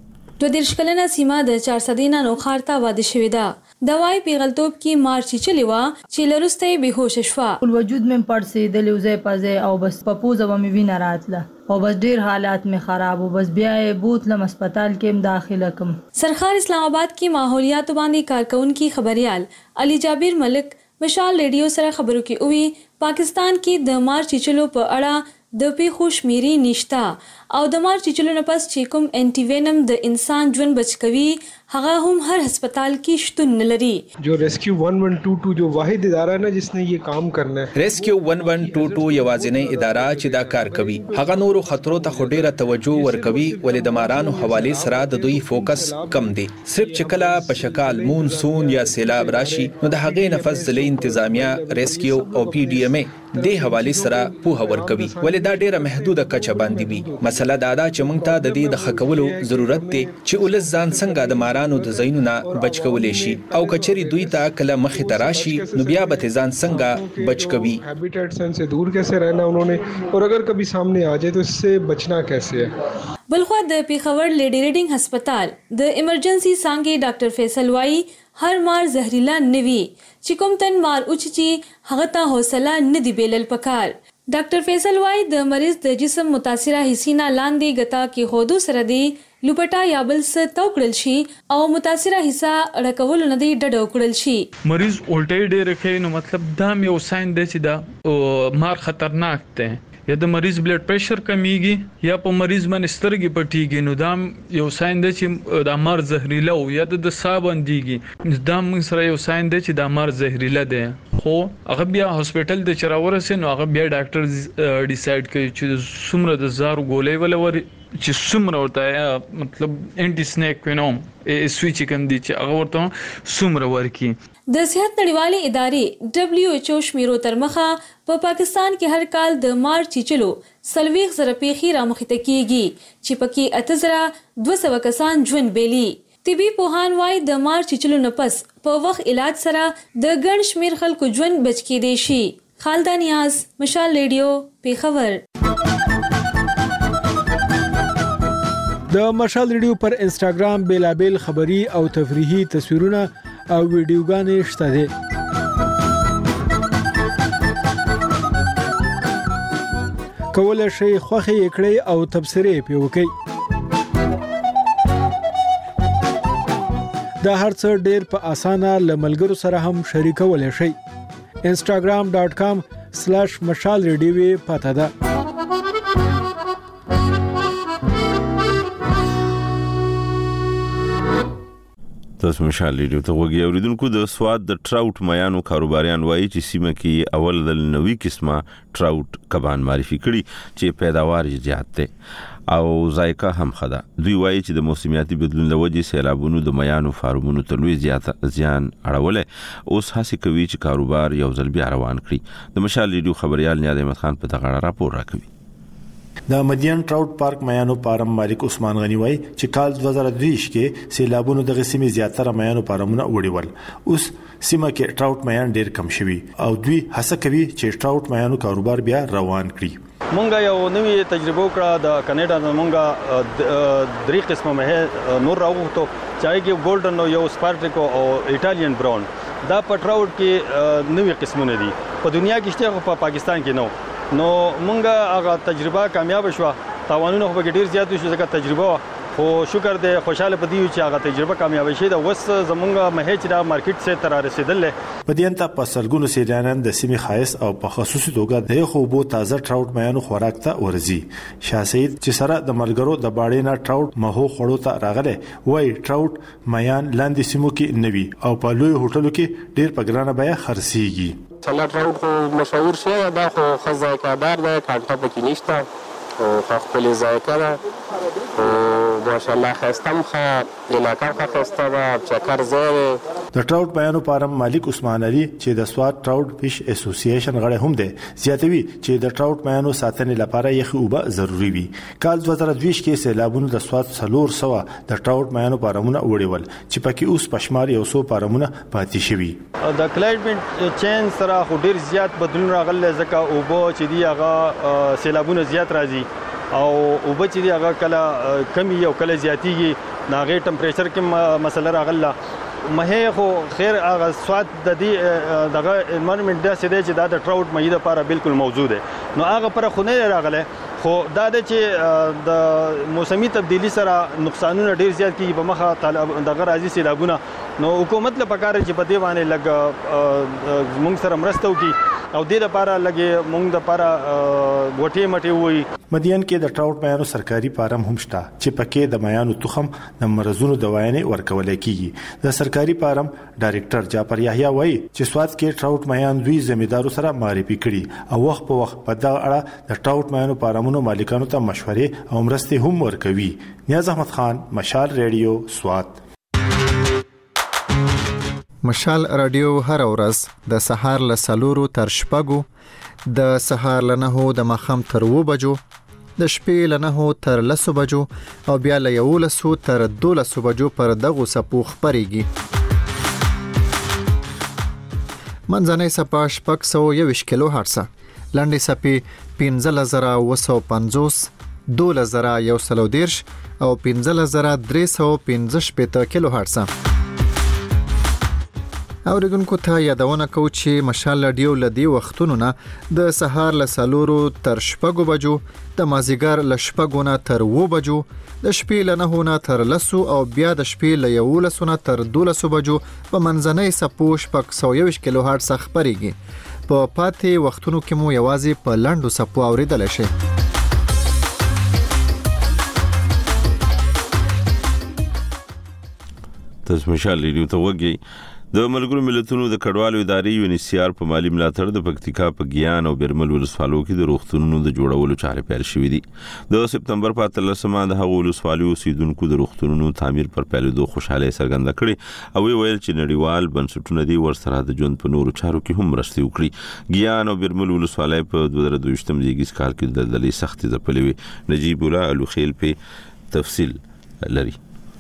Speaker 17: 2 کلنه سیما د 400 نه نوخارتا واده شوې ده. دوايي پیغلتوب کی مارچ چلی وا چې لرسته بهوش شوا.
Speaker 18: الوجود من پړ سي د لوزه پازه او بس پپوزه و مې وینه راتله او بس ډیر حالات می خراب او بس بیا بوتلم هسپتال کې داخله کم.
Speaker 17: سرخار اسلام آباد کی ماحولیات باندې کارکون کی خبريال علي جابر ملک مشال ریډیو سره خبرو کې وی پاکستان کې د مارچ چلو په اړه د پیښو شمیرې نشتا او د مارچ چلو نه پس چې کوم انټي وینم د انسان ژوند بچ کوي هغه هم هر هسپتال کې شتون نه لري.
Speaker 21: جو ریسکیو 1122 جو واحد اداره نه جس نے یہ کام کرنا ہے.
Speaker 28: ریسکیو 1122 یوازینی اداره چې دا کار کوي هغه نورو خطرو ته خډيره توجه ورکوي ولې د مارانو حواله سره د دوی فوکس کم دی. صرف چې کله په شکال مونسون یا سیلاب راشي نو د هغې نفس ځلې انتظامیه ریسکیو او PDMA د حواله سره پوهه ورکوي ولې دا ډیره محدوده کچه باندې وي. مسله دا ده چې موږ ته د دې د خکولو ضرورت دی چې ولز ځان څنګه د مارانو د زینونه بچ کولې شي او کچري دوی ته کله مخې ته راشي نو بیا به ځان څنګه بچ کوي.
Speaker 21: हैबिटेट से दूर कैसे रहना उन्होंने और अगर कभी सामने आ जाए तो इससे बचना कैसे है.
Speaker 17: بلخوا د پیښور لیډی ریډینګ هسپتال د ایمرجنسي څنګه ډاکټر فیصل وای هر مار زهريلا نوي چې کوم تن مار اوچي هغه ته حوصله ندي بیلل پکار. ډاکټر فیصل وای د مریض د جسم متاثره حصینا لاندې غتا کې هودو سره دی لوپټا یا بل څه توکړل شي او متاثره حصہ رکول نه دی ډډو کړل شي.
Speaker 29: مریض الټی ډېر کوي نو مطلب دا یو ساين دی چې دا مار خطرناک دی یا د مریض بلډ پریشر کمیږي یا په مریض باندې سترګې پټیږي نو دا یو ساين دی چې د مار زهريلا او یا د صابندېږي دا موږ سره یو ساين دی چې د مار زهريلا دی. خو هغه بیا هسپټل د چراورسه نو هغه بیا ډاکټر ډیسایډ کوي چې څومره د زارو ګولې ولور چې څومره ورته مطلب انټي سنیک وینوم سویچ کوم دي چې هغه ورته څومره ورکی.
Speaker 17: د صحت نړیوالې ادارې WHO شمیرو تر مخه په پاکستان کې هر کال د مار چیچلو 40,000 پیښې رامخته کیږي چې پکې 8,200 کسان ژوند بیلي. طبي پوهان وايي د مار چیچلو نه پس په وخت علاج سره د ګڼ شمیر خلکو ژوند بچ کېدی شي. خالده نیاز، مشال ریډیو، پیښور.
Speaker 7: د مشال ریډیو پر انسټاګرام بیلابل خبری او تفریحي تصویرونه او ویډیوګانې شته دي. کولای شئ خوښه یې کړئ او تبصرې پې وکړئ. دا هرڅه ډېر په اسانه له ملګرو سره هم شریکولی شئ. instagram.com/mashalradio پته ده.
Speaker 1: تاسو مشال ریډیو ته وګورئ. اوریدونکو د سواد د ټراوټ میانو کاروباریان وایي چې سیمه کې اول د نوې قسمه ټراوټ کبان معرفي کړي چې پیداوار زیات دي او ذایقه هم خده. دوی وایي چې د موسمیاتي بدلون له وجې سیلابونو د میانو فارمونو ته لوی زیان اړولې. اوس هڅه کوي چې کاروبار یو ځل بیا روان کړي. د مشال ریډیو خبريال نیاد احمد خان په دغه راپور راکوي.
Speaker 12: د مدین ټراوټ پارک میانو فارم مالک عثمان غنی وای چې کال 2023 کې سیلابونو د غسیمې زیاتره میانو فارمونه وړول. اوس سیمه کې ټراوټ میان ډیر کم شوی او دوی هڅه کوي چې ټراوټ میانو کاروبار بیا روان کړي.
Speaker 8: مونږه یو نوې تجربه وکړه د کینیډا نه. مونږه 3 قسمه مه نور راوغوتو چې کې ګولډن یو سپارټیکو او ایټالین براون. دا په ټراوټ کې نوې قسمونه دي. په دنیا کې شته په پاکستان کې نو مونږه هغه تجربه کامیاب شوه. تاوانونه خو ډیر زیات شو ځکه تجربه خو شکر دې خوشاله پدې چې هغه تجربه کامیاب شي. دا وس زمونږه مه چې دا مارکیټ سره تر رسیدل.
Speaker 12: مدین ته په سلګونو سیلانیان د سیمې خاص او په خصوصي توګه د خوبو تازه ټراوټ میانو خوراک ته ورزي. شاه سید چې سره د ملګرو د باړینا ټراوټ مهو خړو ته راغله وای ټراوټ میان لاندې سیمو کې نوي او په لوی هوټلو کې ډیر په ګرانه بیه خرڅيږي.
Speaker 10: سلا ټراوټ خو مشهور شي دا خو خزایکادار دی کانټه پکې نشته او خپل ذایقه ده ماشاءالله خستم خا علاقه خسته ده چکر زره.
Speaker 12: د ټراوټ بیانو فارم مالک عثمان علي چې د سواد ټراوټ فش اسوسییشن غړی هم دی زیاتوي چې د ټراوټ بیانو ساتنې لپاره یخي اوبه ضروری وي. کال 2023 کې سیلابونو د سواد 300 د ټراوټ بیانو فارمونه وړول چې پکې اوس پشمار 100 فارمونه پاتې شوي.
Speaker 8: د کلایمټ چینج سره خو ډیر زیات بدلون راغلی ځکه اوبه چې دی هغه سیلابونه زیات راځي او اوبه چې دی هغه کله کمی او کله زیاتیږي. ناغه ټمپریچر کې مسله راغله. مه خو خیر هغه سواد د دې دغه انوایرنمنت د سده چې د ټراوټ مې د لپاره بالکل موجود دی. نو هغه پر خو نه راغله خو دا د چې د موسمي تبدیلی سره نقصانونه ډیر زیات کیږي په مخه دغه راځي سیلابونه. نو حکومت له پکاره چې په دې باندې لګ موږ سره مرسته وکړي او دې لپاره لګي موږ د لپاره وټي مټي وي.
Speaker 12: مدین کې د ټراوټ میانو سرکاري فارم هم شته چې پکې د میانو تخم د مرزونو دوايانې ورکول کیږي. د سرکاري فارم ډایریکټر جعفر یحیی وایي چې سواد کې ټراوټ میان دوی ذمہدارو سره معرفي کړي او وخت په وخت په دغه اړه د ټراوټ میانو فارمونو مالکانو ته مشورې او مرستې هم ورکوي. نیاز احمد خان، مشال ریډیو، سواد.
Speaker 19: مشال رادیو هر ورځ د سهار له 4 تر 6 د سهار له 9 د مخام تر 2 بجو د شپې له 9 تر 10 بجو او بیا له 11 تر 12 بجو پر دغه سپو خبريږي. منځنۍ سپا 621 کیلو هرتز، لاندې سپي 15950، 2130 او 15315 کیلو هرتز. اوریدونکو ته یادونه کوم چې مشال رادیو لدی وختونو نه د سهار له 4 تر 6 بجو، د مازیګر له 6 نه تر 2 بجو، د شپې له 9 نه تر 10 او بیا د شپې له 11 نه تر 12 بجو په منځنۍ سپو 621 کیلو هرتز خبريږي. په پاتې وختونو کې مو یوازې په لاندو سپو اوریدل شي.
Speaker 1: تاسو مشال ریډیو ته وګورئ. د ملګرو ملتونو د کډوالو ادارې UNHCR په مالی ملاتړ د پکتیکا په ګیان او بیرمل ولسوالو کې د روغتونونو د جوړولو چارې پیل شوې دي. د سپتمبر په 13مه د هغو ولسوالو اوسیدونکو د روغتونونو تعمیر پر پیلېدو خوشاله څرګنده کړې او ویل چې نړیوال بنسټونه دي ورسره د ژوند په نورو چارو کې هم مرسته وکړي. ګیان او بیرمل ولسوالۍ په 2022 زیږیز کال کې د دلې سختي ځپلې وي. نجیب الله الوخیل په تفصیل لري.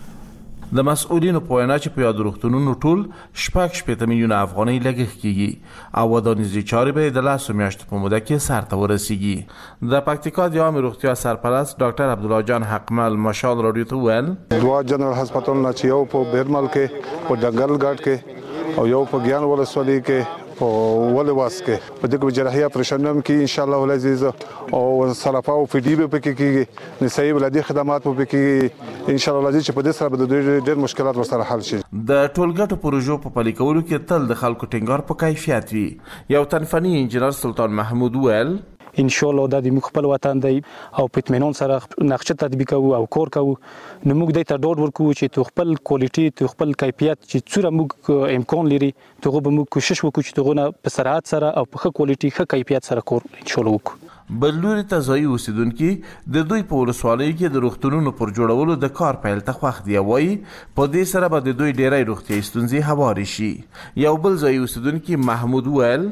Speaker 2: د مسؤلینو په وینا چې په یاد روغتونونو ټول 6.8 میلیونه افغانۍ لګښت کیږي او ودانیزي چارې به د 10 میاشتو په موده کې سر ته ورسیږي. د پکتیکا د عامه روغتیا سرپرست ډاکټر عبدالله جان حقمل مشال رادیو ته ویل
Speaker 6: دوا جنرال هسپتال نه چې یو په بیرمل کې په ډنګل ګاټ کې او یو په ګیان ولسوالۍ کې په ولواس کې په دغه جراحي اپریشنم کې ان شاء الله العزیز او صرافه او فدی به پکې کېږي نسایي ولادي خدمات به پکې ان شاء الله العزیز چې په دې سره به ډېر مشکلات ورسره حل شي.
Speaker 2: د ټولګټو پروژو په پلي کولو کې تل د خلکو ټینګار په کیفیت وي. یو تنفني انجنیر سلطان محمود ویل
Speaker 9: ان شاء الله د موږ خپل وطن دی او په اطمینان سره نقشه تطبیق کوو او کور کوو نو موږ د ته ډاډ ورکوو چې تو خپل کوالټي تو خپل کیفیت چې څوره موږ امکان لري ته به موږ کوشش وکړو چې تغونه په سرعت سره او په ښه کوالټي ښه کیفیت سره کور ان شاء الله وکړو.
Speaker 2: بلوري ته ځای اوسیدونکي د دوی په ولسوالۍ کې د روغتونونو پر جوړولو د کار پیل ته خوښ دي. وایي په دې سره به د دوی ډېری روغتیایي ستونزې هوارې شي. یو بل ځای اوسیدونکي محمود ویل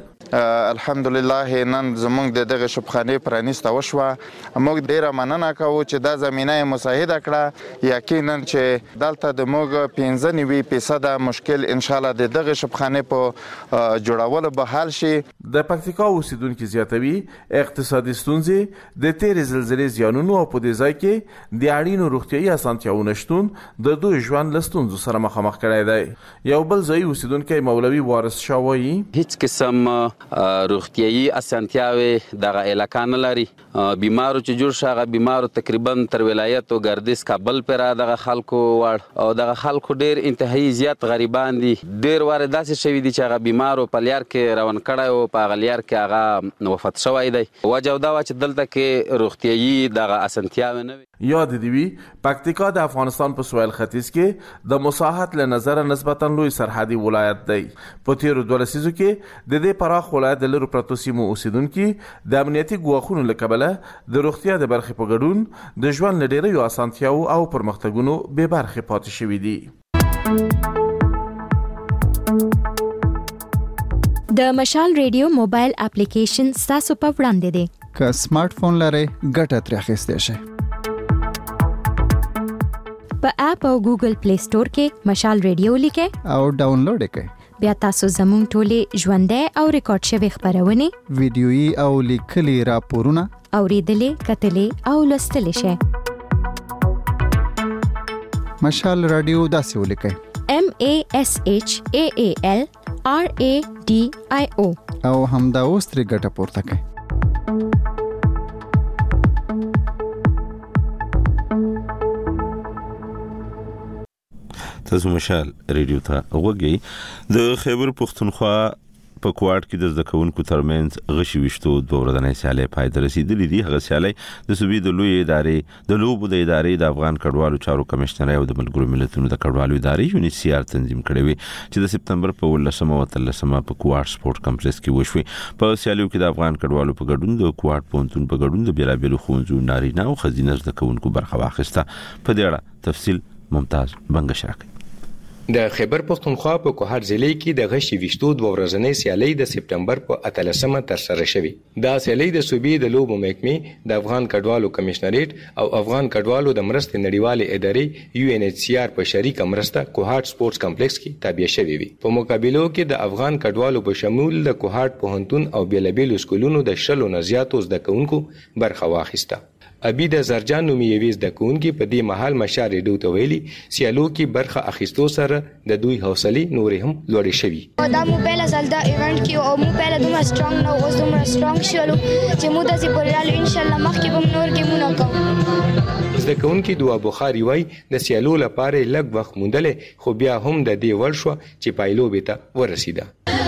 Speaker 11: الحمدلله نن زموږ د دغه شپخانې پرانیسته وشوه. موږ ډېره مننه کوو چې دا زمینه یې مساعده کړه. یقینا چې دلته د موږ 95% مشکل ان شاء الله د دغه شپخانې په جوړولو به حل شي.
Speaker 2: د پکتیکا اوسیدونکي زیاتوي اقتصادي ستونزې د تیرې زلزلې زیانونو او په دې ځای کې د اړینو روغتیایي اسانتیاوو نشتون د دوی ژوند له ستونزو سره مخامخ کړی دی. یو بل ځای اوسیدونکی مولوي وارث شاه وایي
Speaker 20: هیڅ قسم روغتیایي اسانتیاوې دغه علاقه نه لري. بیمارو چې جوړ شغه بیمارو تقریبا تر ولایت او ګردیز کابل پر دغه خلکو وړ او دغه خلکو ډیر انتهایی زیات غریبان دي. ډیر واره داسې شوی دي چې هغه بیمارو په لیار کې روان کړی او په غلیار کې هغه وفات شوی دی. وجه دا و چې دلته کې روغتیایي دغه اسانتیاوې نه وي.
Speaker 2: یاد دی وی پکتیکا د افغانستان په سویل ختیځ کې د مساحت له نظر نسبتا لوی سرحدي ولایت دی. په تیرو 2 لسیزو کې د دې پراخ ولایت د لرو پرتو سیمو اوسیدونکي د امنیتي ګواښونو له کبله د روغتیا د برخې په ګډون د ژوند له ډېرو اسانتیاوو او پرمختګونو بې برخې پاتې شوي دي.
Speaker 22: د مشال ریډیو موبایل اپلیکیشن ستاسو په وړاندې دی.
Speaker 19: که سمارټ فون لرئ ګټه ترې اخیستی شئ.
Speaker 22: په اپ او ګوګل پلی سٹور کې مشال ریډیو لیکئ
Speaker 19: او ډاونلوډ یې کړئ.
Speaker 22: بیا تاسو زموږ ټولې ژوندۍ او ریکارډ شوي خبرونه
Speaker 19: ویډیويي او لیکلي راپورونه
Speaker 22: اوریدلې کتلې او لوستلې شئ.
Speaker 19: مشال رادیو داسې ولیکئ
Speaker 22: MASHAAL RADIO
Speaker 19: او همدا اوس ترې ګټه پورته کړئ.
Speaker 1: تاسو مشال ریډیو ته وګورئ. د خیبر پښتونخوا په کوارټ کې د زده کوونکو ترمنځ غشي وشتو د ورځنۍ سیالۍ پای ته رسیدلې دي. هغه سیالۍ د صوبې د لوی ادارې د لوبو د ادارې د افغان کډوالو چارو کمشنر او د ملګرو ملتونو د کډوالو ادارې UNHCR تنظیم کړې وي چې د سپتمبر په 18 او 13 په کوارټ سپورت کمپلیکس کې وشوي. په سیالیو کې د افغان کډوالو په ګډون د کوارټ پونتون په ګډون د بیلابیلو ښوونځو نارینه او ښځینه زده کوونکو برخه واخیسته. په دې اړه تفصیل ممتاز بنګش راکړي.
Speaker 23: د خیبر پښتونخوا په کوهر ضلع کې د غشي وشتو د ورځنۍ سیالۍ د سپتمبر په 13مه تر سره شوې. دا سیالۍ د صوبې د لوبو محکمې د افغان کډوالو کمشنریټ او افغان کډوالو د مرستې نړیوالې ادارې UNHCR په شریکه مرسته کوهر سپورتس کمپلیکس کې تابع شوې وي. په مقابلو کې د افغان کډوالو په شمول د کوهر پوهنتون او بیلابیلو سکولونو د 100 نه زیاتو زده کوونکو برخه واخیسته. ابي د زرجان نومي یوې زده کوونکي په دې مهال مشال ریډیو ته ویلي سیالو کې برخه اخیستو سره د دوی حوصله نورې هم لوړې شوې.
Speaker 24: دا مو په لاسل دا ایونت کې او مو په دومره سترونګ نو اوس دومره سترونګ شولو چې مو د سي پرالو ان شاء الله مخکې به نور ګیمونه کوو. زده کوونکي دوا بخاري وای د سیالو لپاره لږ وخت موندل خو بیا هم د دې ور شو چې پایلو به ته ورسیده.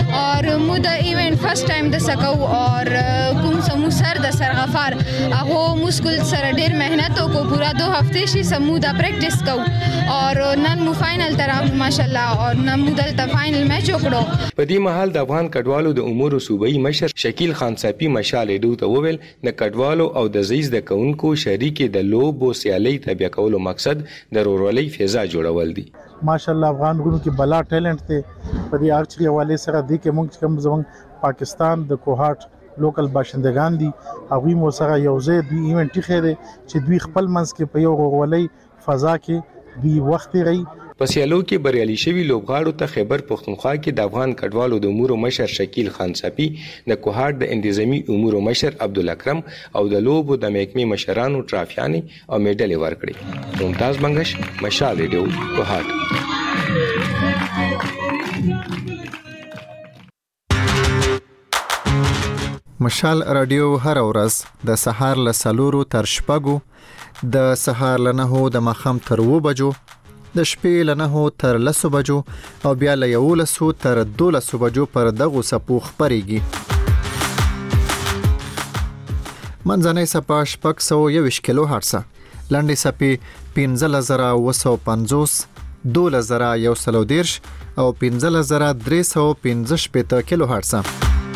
Speaker 4: और मु د ایونت فرست ټایم د سکو اور کوم سمو سر د سرغفار هغه مشکل سره ډیر مهنت وکړو پورا 2 هفته شي سمو د پریکټیس کو اور نن مو فائنل تر ماشاءالله اور نن مو د فائنل میچ وکړو.
Speaker 23: په دې مهال د افغان کډوالو د امور صوبایي مشر شکیل خان صافي مشال ډو ته وویل د کډوالو او د زیز د کونکو شریک د لوب او سیالي تبع کولو مقصد د رورولۍ فضا جوړول دي.
Speaker 5: ماشاءالله افغان ګونو کې بلا ټیلنټ ته په دې ارچري حواله سره د کې موږ کوم زمون پاکستان د کوهاټ لوکل باشندگان دي هغه مو سره یو ځای دی ایونت خیره چې دوی خپل منځ کې په یو رورولۍ فضا کې دوی وخت ری.
Speaker 23: په سیالو کې بریالي شوی لوبغاړو ته خیبر پختونخوا کې د افغان کډوالو د امور مشر شکیل خان صافي د کوهاټ د انتظامی امور مشر عبدالاکرم او د لوبو د محکمې مشرانو ټرافیاني او میډل ورکړي. ممتاز بنگش مشال ریډیو کوهاټ.
Speaker 19: مشال رادیو هر ورځ د سهار له 4 تر 6 د سهار له 9 د مخام تر 2 بجو د شپې له 9 تر 10 بجو او بیا له 11 تر 12 بجو پر دغه سپو خبريږي. منځنۍ سپا 621 کیلو هرتز، لاندې سپي 15950 12130 او 15315 کیلو هرتز.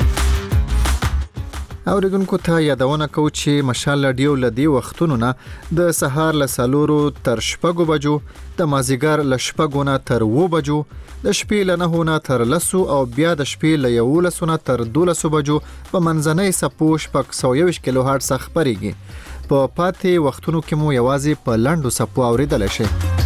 Speaker 19: اوریدونکو ته یادونه کوم چې مشال رادیو لدی وختونو نه د سهار له 4 تر 6 بجو د مازیګر له 6 نه تر 2 بجو د شپې له 9 نه تر 10 او بیا د شپې له 11 نه تر 12 بجو په منځنۍ سپو 621 کیلو هرتز خبريږي. په پاتې وختونو کې مو یوازې په لاندو سپو اوریدل شي.